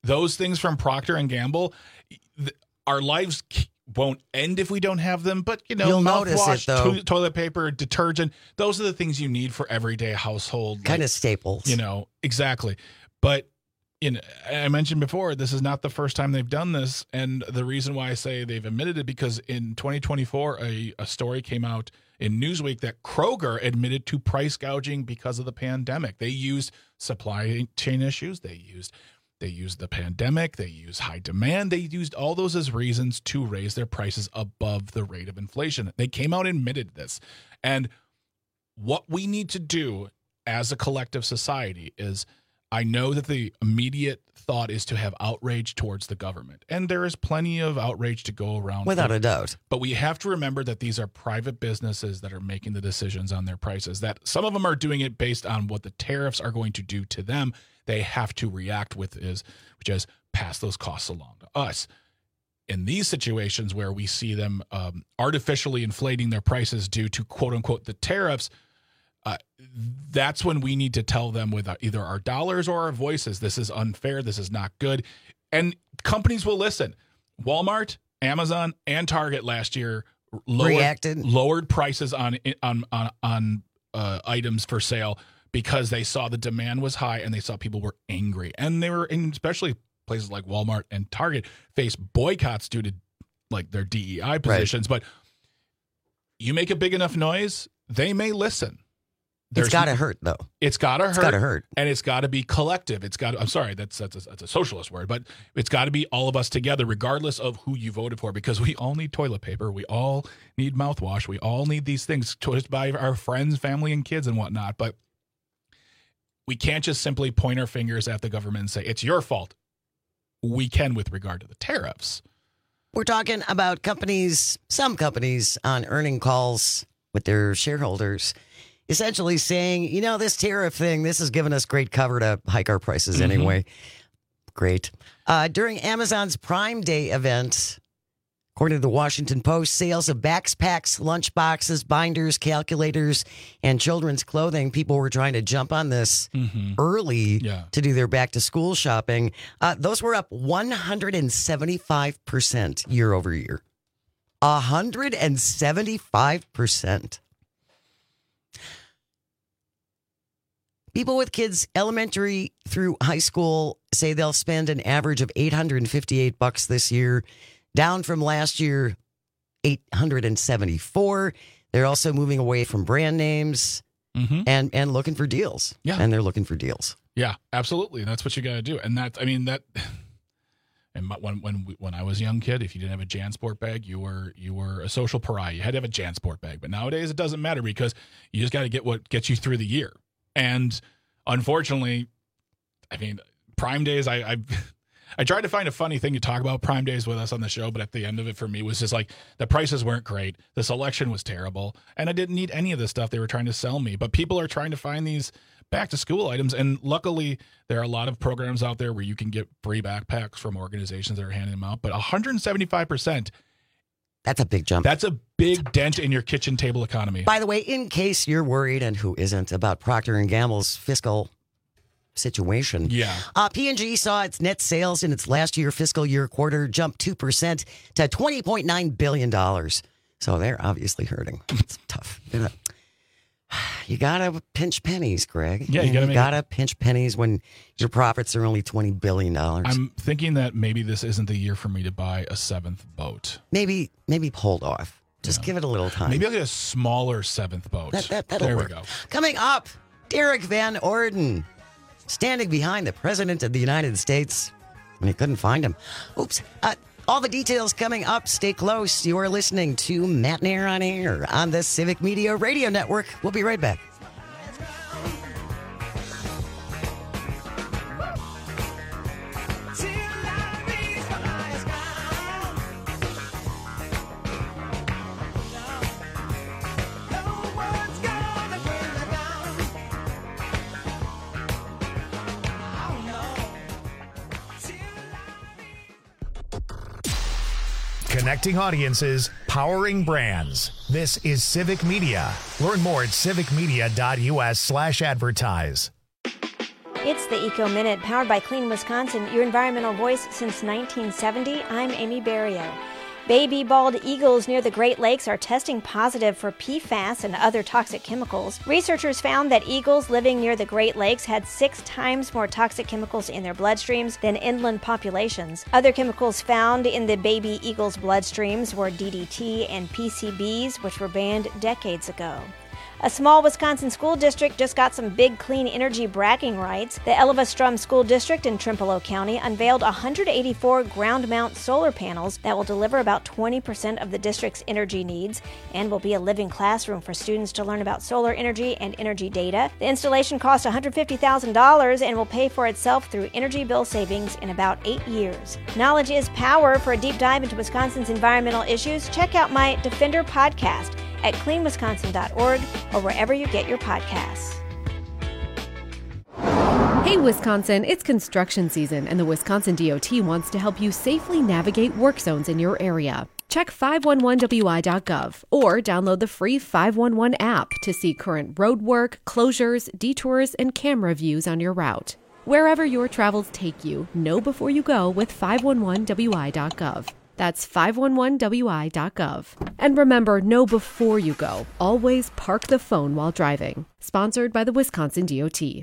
those things from Procter and Gamble, th- our lives won't end if we don't have them. But, you know, You'll notice mouthwash, it, though. to- toilet paper, detergent, those are the things you need for everyday household. Kind like, of staples. You know, exactly. But, you know, I mentioned before, this is not the first time they've done this. And the reason why I say they've admitted it, because in twenty twenty-four, a, a story came out in Newsweek that Kroger admitted to price gouging because of the pandemic. They used supply chain issues. They used they used the pandemic. They used high demand. They used all those as reasons to raise their prices above the rate of inflation. They came out and admitted this. And what we need to do as a collective society is, I know that the immediate thought is to have outrage towards the government. And there is plenty of outrage to go around. Without a doubt. But we have to remember that these are private businesses that are making the decisions on their prices, that some of them are doing it based on what the tariffs are going to do to them. They have to react with is, which is pass those costs along to us. In these situations where we see them um, artificially inflating their prices due to, quote unquote, the tariffs, Uh, that's when we need to tell them with either our dollars or our voices, this is unfair, this is not good. And companies will listen. Walmart, Amazon, and Target last year lowered, Reacted. lowered prices on on on, on uh, items for sale because they saw the demand was high and they saw people were angry. And they were, in especially places like Walmart and Target, face boycotts due to like their D E I positions. Right. But you make a big enough noise, they may listen. There's, it's got to hurt, though. It's got to hurt. It's got to hurt. And it's got to be collective. It's got to, I'm sorry, that's that's a, that's a socialist word, but it's got to be all of us together, regardless of who you voted for, because we all need toilet paper. We all need mouthwash. We all need these things to by our friends, family, and kids and whatnot. But we can't just simply point our fingers at the government and say, it's your fault. We can with regard to the tariffs. We're talking about companies, some companies on earning calls with their shareholders, essentially saying, you know, this tariff thing, this has given us great cover to hike our prices mm-hmm. anyway. Great. Uh, during Amazon's Prime Day event, according to the Washington Post, sales of backpacks, lunchboxes, binders, calculators, and children's clothing, people were trying to jump on this mm-hmm. early yeah. to do their back-to-school shopping. Uh, those were up one hundred seventy-five percent year over year. one hundred seventy-five percent. People with kids elementary through high school say they'll spend an average of eight hundred fifty-eight bucks this year, down from last year, eight hundred seventy-four. They're also moving away from brand names mm-hmm. and, and looking for deals. Yeah. And they're looking for deals. Yeah, absolutely. That's what you got to do. And that, I mean, that, and when, when, when I was a young kid, if you didn't have a JanSport bag, you were, you were a social pariah. You had to have a JanSport bag. But nowadays it doesn't matter because you just got to get what gets you through the year. And unfortunately, I mean, Prime Days, I, I I tried to find a funny thing to talk about Prime Days with us on the show, but at the end of it for me was just like the prices weren't great. The selection was terrible. And I didn't need any of the stuff they were trying to sell me. But people are trying to find these back to school items. And luckily, there are a lot of programs out there where you can get free backpacks from organizations that are handing them out. But one hundred seventy-five percent. That's a big jump. That's a big dent in your kitchen table economy. By the way, in case you're worried, and who isn't, about Procter and Gamble's fiscal situation. Yeah. Uh, P and G saw its net sales in its last year fiscal year quarter jump two percent to twenty point nine billion dollars. So they're obviously hurting. It's tough. You got to pinch pennies, Greg. Yeah, you got to got to pinch pennies when your profits are only twenty billion dollars. I'm thinking that maybe this isn't the year for me to buy a seventh boat. Maybe maybe hold off. Just yeah. give it a little time. Maybe I'll get a smaller seventh boat. That, that, that'll there work. we go. Coming up, Derek Van Orden, standing behind the President of the United States when he couldn't find him. Oops. Uh, all the details coming up. Stay close. You are listening to Matt and Aaron on Air on the Civic Media Radio Network. We'll be right back. Connecting audiences, powering brands. This is Civic Media. Learn more at civicmedia.us slash advertise. It's the Eco Minute, powered by Clean Wisconsin, your environmental voice since nineteen seventy. I'm Amy Barrio. Baby bald eagles near the Great Lakes are testing positive for P FAS and other toxic chemicals. Researchers found that eagles living near the Great Lakes had six times more toxic chemicals in their bloodstreams than inland populations. Other chemicals found in the baby eagles' bloodstreams were D D T and P C Bs, which were banned decades ago. A small Wisconsin school district just got some big clean energy bragging rights. The Elva-Strum School District in Trimpelow County unveiled one hundred eighty-four ground-mount solar panels that will deliver about twenty percent of the district's energy needs and will be a living classroom for students to learn about solar energy and energy data. The installation costs one hundred fifty thousand dollars and will pay for itself through energy bill savings in about eight years. Knowledge is power. For a deep dive into Wisconsin's environmental issues, check out my Defender podcast at clean wisconsin dot org or wherever you get your podcasts. Hey Wisconsin, it's construction season and the Wisconsin D O T wants to help you safely navigate work zones in your area. Check five one one W I dot gov or download the free five one one app to see current road work, closures, detours, and camera views on your route. Wherever your travels take you, know before you go with five one one W I dot gov. That's five one one W I dot gov. And remember, know before you go. Always park the phone while driving. Sponsored by the Wisconsin D O T.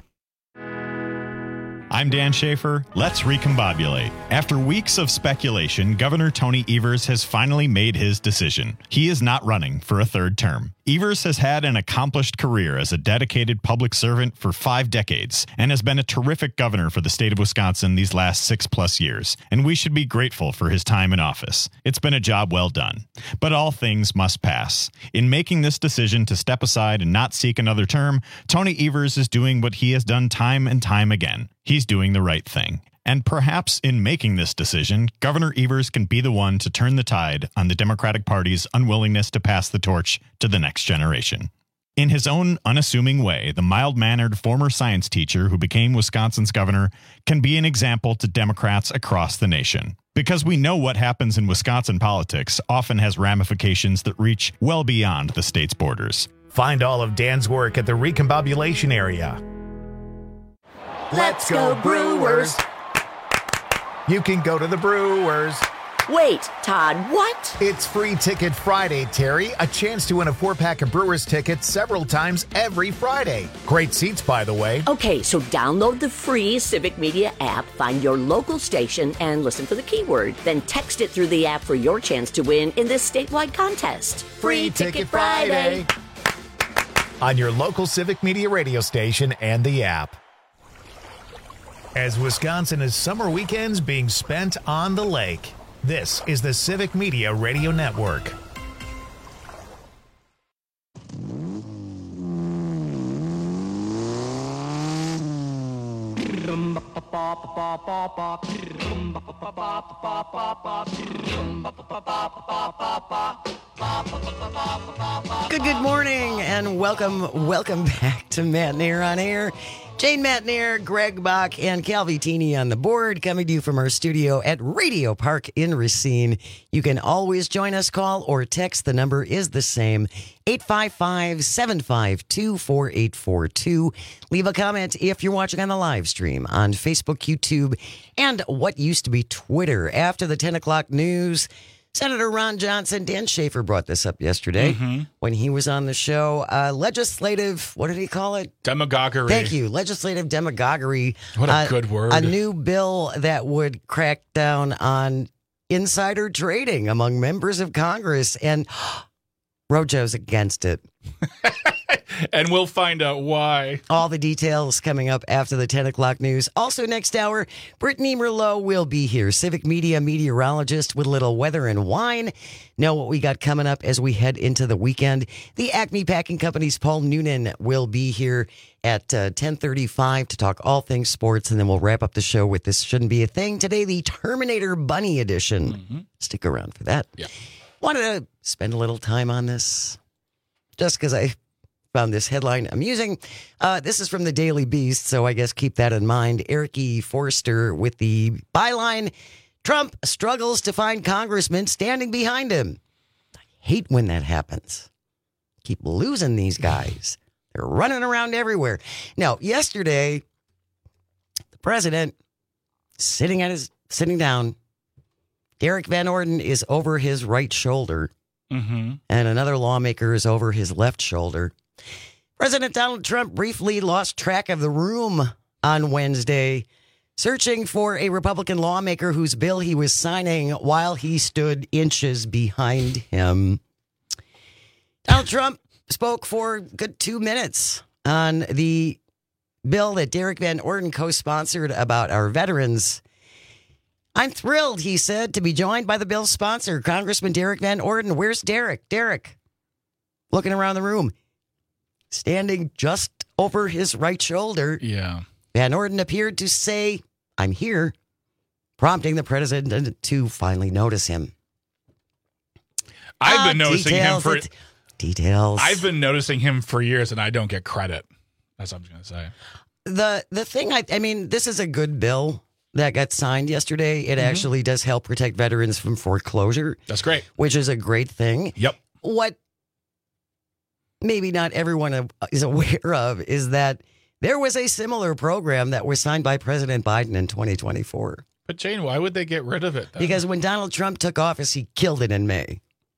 I'm Dan Schaefer. Let's recombobulate. After weeks of speculation, Governor Tony Evers has finally made his decision. He is not running for a third term. Evers has had an accomplished career as a dedicated public servant for five decades and has been a terrific governor for the state of Wisconsin these last six plus years, and we should be grateful for his time in office. It's been a job well done. But all things must pass. In making this decision to step aside and not seek another term, Tony Evers is doing what he has done time and time again. He's doing the right thing. And perhaps in making this decision, Governor Evers can be the one to turn the tide on the Democratic Party's unwillingness to pass the torch to the next generation. In his own unassuming way, the mild-mannered former science teacher who became Wisconsin's governor can be an example to Democrats across the nation. Because we know what happens in Wisconsin politics often has ramifications that reach well beyond the state's borders. Find all of Dan's work at the Recombobulation area. Let's go Brewers! You can go to the Brewers. Wait, Todd, what? It's Free Ticket Friday, Terry. A chance to win a four-pack of Brewers tickets several times every Friday. Great seats, by the way. Okay, so download the free Civic Media app, find your local station, and listen for the keyword. Then text it through the app for your chance to win in this statewide contest. Free, Free Ticket, Ticket Friday. Friday. On your local Civic Media radio station and the app. As Wisconsin is summer weekends being spent on the lake, this is the Civic Media Radio Network. Good, good morning, and welcome, welcome back to Matt Nair on Air. Jane Matt Nair, Greg Bach, and Calvi Teeny on the board, coming to you from our studio at Radio Park in Racine. You can always join us, call or text. The number is the same, eight five five, seven five two, four eight four two. Leave a comment if you're watching on the live stream on Facebook, YouTube, and what used to be Twitter. After the ten o'clock news, Senator Ron Johnson, Dan Schaefer brought this up yesterday mm-hmm. when he was on the show. Uh, legislative, what did he call it? Demagoguery. Thank you. Legislative demagoguery. What a uh, good word. A new bill that would crack down on insider trading among members of Congress. And Rojo's against it. And we'll find out why. All the details coming up after the ten o'clock news. Also next hour, Brittany Merlot will be here, Civic Media meteorologist with a little weather and wine. Know what we got coming up as we head into the weekend. The Acme Packing Company's Paul Noonan will be here at uh, ten thirty-five to talk all things sports, and then we'll wrap up the show with This Shouldn't Be a Thing. Today, the Terminator Bunny edition. Mm-hmm. Stick around for that. Yeah. Wanted to spend a little time on this just because I found this headline amusing. Uh, this is from the Daily Beast, so I guess keep that in mind. Eric E. Forster with the byline, Trump struggles to find congressmen standing behind him. I hate when that happens. Keep losing these guys. They're running around everywhere. Now, yesterday, president sitting at his sitting down. Derek Van Orden is over his right shoulder, mm-hmm. and another lawmaker is over his left shoulder. President Donald Trump briefly lost track of the room on Wednesday, searching for a Republican lawmaker whose bill he was signing while he stood inches behind him. Donald Trump spoke for a good two minutes on the bill that Derek Van Orden co-sponsored about our veterans. I'm thrilled, he said, to be joined by the bill's sponsor, Congressman Derek Van Orden. Where's Derek? Derek, looking around the room, standing just over his right shoulder. Yeah. Van Orden appeared to say, I'm here, prompting the president to finally notice him. I've been Ah, noticing him details, for it- Details. I've been noticing him for years, and I don't get credit. That's what I'm going to say. The the thing, I, I mean, this is a good bill that got signed yesterday. It Mhm. actually does help protect veterans from foreclosure. That's great. Which is a great thing. Yep. What maybe not everyone is aware of is that there was a similar program that was signed by President Biden in twenty twenty-four. But Jane, why would they get rid of it? Then? Because when Donald Trump took office, he killed it in May.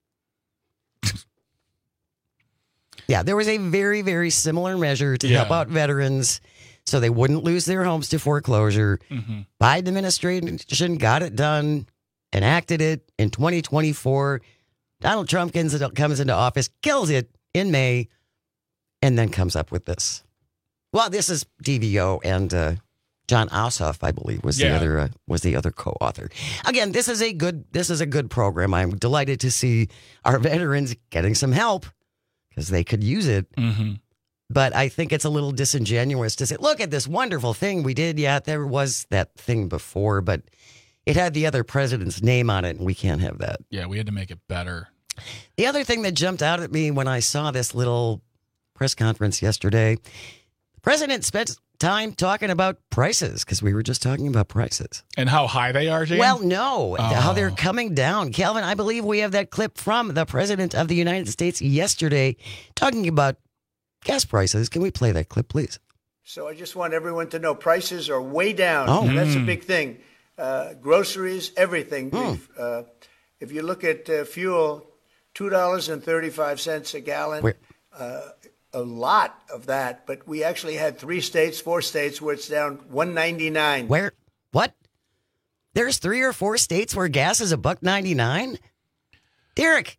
Yeah, there was a very, very similar measure to Yeah. help out veterans so they wouldn't lose their homes to foreclosure. Mm-hmm. Biden administration got it done, enacted it in twenty twenty-four. Donald Trump comes into, comes into office, kills it in May, and then comes up with this. Well, this is D V O and uh, John Ossoff, I believe, was the Yeah. other uh, was the other co-author. Again, this is a good this is a good program. I'm delighted to see our veterans getting some help because they could use it. Mm-hmm. But I think it's a little disingenuous to say, look at this wonderful thing we did. Yeah, there was that thing before, but it had the other president's name on it, and we can't have that. Yeah, we had to make it better. The other thing that jumped out at me when I saw this little press conference yesterday, the president spent time talking about prices because we were just talking about prices. And how high they are, Jane? Well, no, Oh. how they're coming down. Calvin, I believe we have that clip from the president of the United States yesterday talking about gas prices. Can we play that clip, please? So I just want everyone to know prices are way down. Oh. And that's a Mm. big thing. Uh, groceries, everything. We've, Uh, if you look at uh, fuel, two dollars and thirty-five cents a gallon. Where- Uh, a lot of that, but we actually had three states, four states where it's down one ninety-nine. Where? What? There's three or four states where gas is a buck ninety-nine? Derek,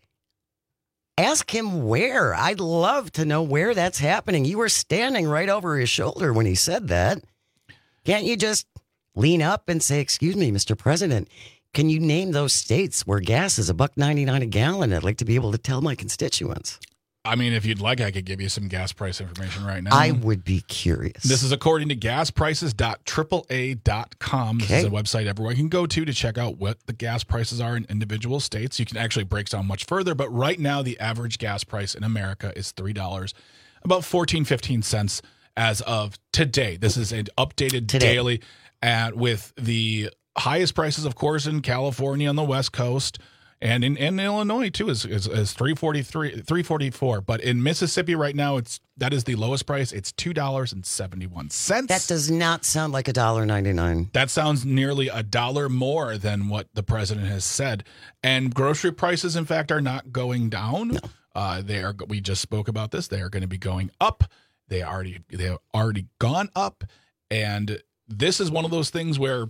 ask him where. I'd love to know where that's happening. You were standing right over his shoulder when he said that. Can't you just lean up and say, excuse me, Mister President, can you name those states where gas is a buck ninety-nine a gallon? I'd like to be able to tell my constituents. I mean, if you'd like, I could give you some gas price information right now. I would be curious. This is according to gas prices dot triple A dot com. This is Okay. a website everyone can go to to check out what the gas prices are in individual states. You can actually break down much further, but right now the average gas price in America is three dollars, about fourteen, fifteen cents as of today. This is an updated Today. daily at with the highest prices, of course, in California on the West Coast. And in, in Illinois too is is, is three forty-three, three forty-four. But in Mississippi right now, it's that is the lowest price. It's two dollars and seventy-one cents. That does not sound like a dollar ninety-nine. That sounds nearly a dollar more than what the president has said. And grocery prices, in fact, are not going down. No. Uh, they are. We just spoke about this. They are going to be going up. They already they have already gone up. And this is one of those things where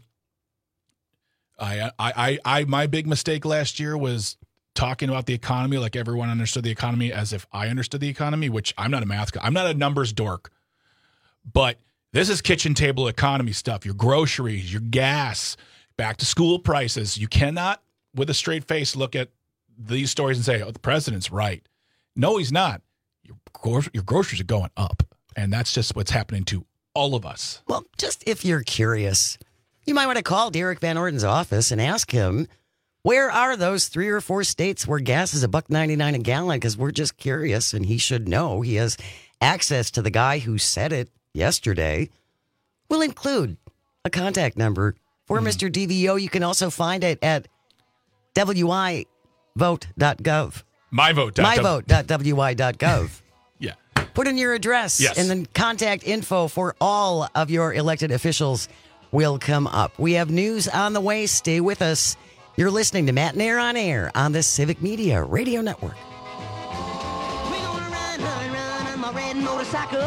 I, I, I, I, my big mistake last year was talking about the economy like everyone understood the economy as if I understood the economy, which I'm not a math guy. I'm not a numbers dork. But this is kitchen table economy stuff. Your groceries, your gas, back to school prices. You cannot, with a straight face, look at these stories and say, oh, the president's right. No, he's not. Your, gro- your groceries are going up. And that's just what's happening to all of us. Well, just if you're curious, you might want to call Derek Van Orden's office and ask him, where are those three or four states where gas is a buck ninety-nine a gallon? Because we're just curious, and he should know. He has access to the guy who said it yesterday. We'll include a contact number for Mister D V O. You can also find it at w i vote dot gov. My vote. my vote dot w i dot gov. Yeah. Put in your address Yes. and then contact info for all of your elected officials will come up. We have news on the way. Stay with us. You're listening to Matt and Air on Air on the Civic Media Radio Network. We're gonna run, run, run on my red motorcycle.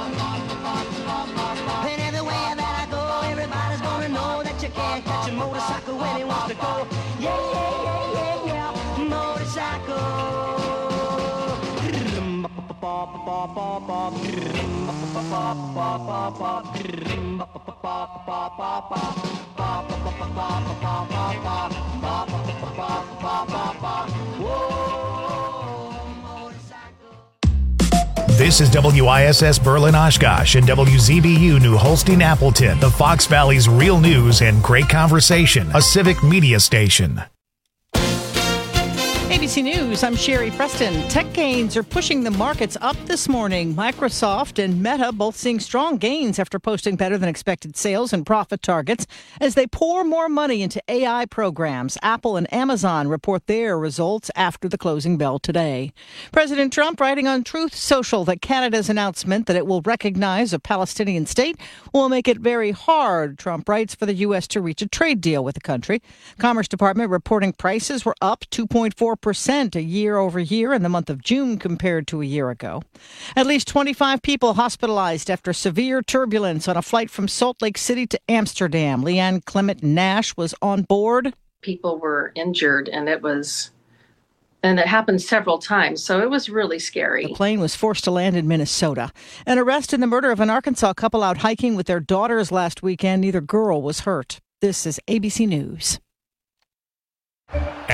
And everywhere that I go, everybody's gonna know that you can't catch a motorcycle when he wants to go. Yeah, yeah, yeah, yeah, yeah, motorcycle. This is W I S S Berlin Oshkosh and W Z B U New Holstein Appleton, the Fox Valley's real news and great conversation, a civic media station. A B C News, I'm Sherry Preston. Tech gains are pushing the markets up this morning. Microsoft and Meta both seeing strong gains after posting better than expected sales and profit targets as they pour more money into A I programs. Apple and Amazon report their results after the closing bell today. President Trump writing on Truth Social that Canada's announcement that it will recognize a Palestinian state will make it very hard, Trump writes, for the U S to reach a trade deal with the country. Commerce Department reporting prices were up two point four percent a year over year in the month of June compared to a year ago. At least twenty-five people hospitalized after severe turbulence on a flight from Salt Lake City to Amsterdam. Leanne Clement Nash was on board. People were injured, and it was, and it happened several times, so it was really scary. The plane was forced to land in Minnesota. An arrest in the murder of an Arkansas couple out hiking with their daughters last weekend. Neither girl was hurt. This is A B C News.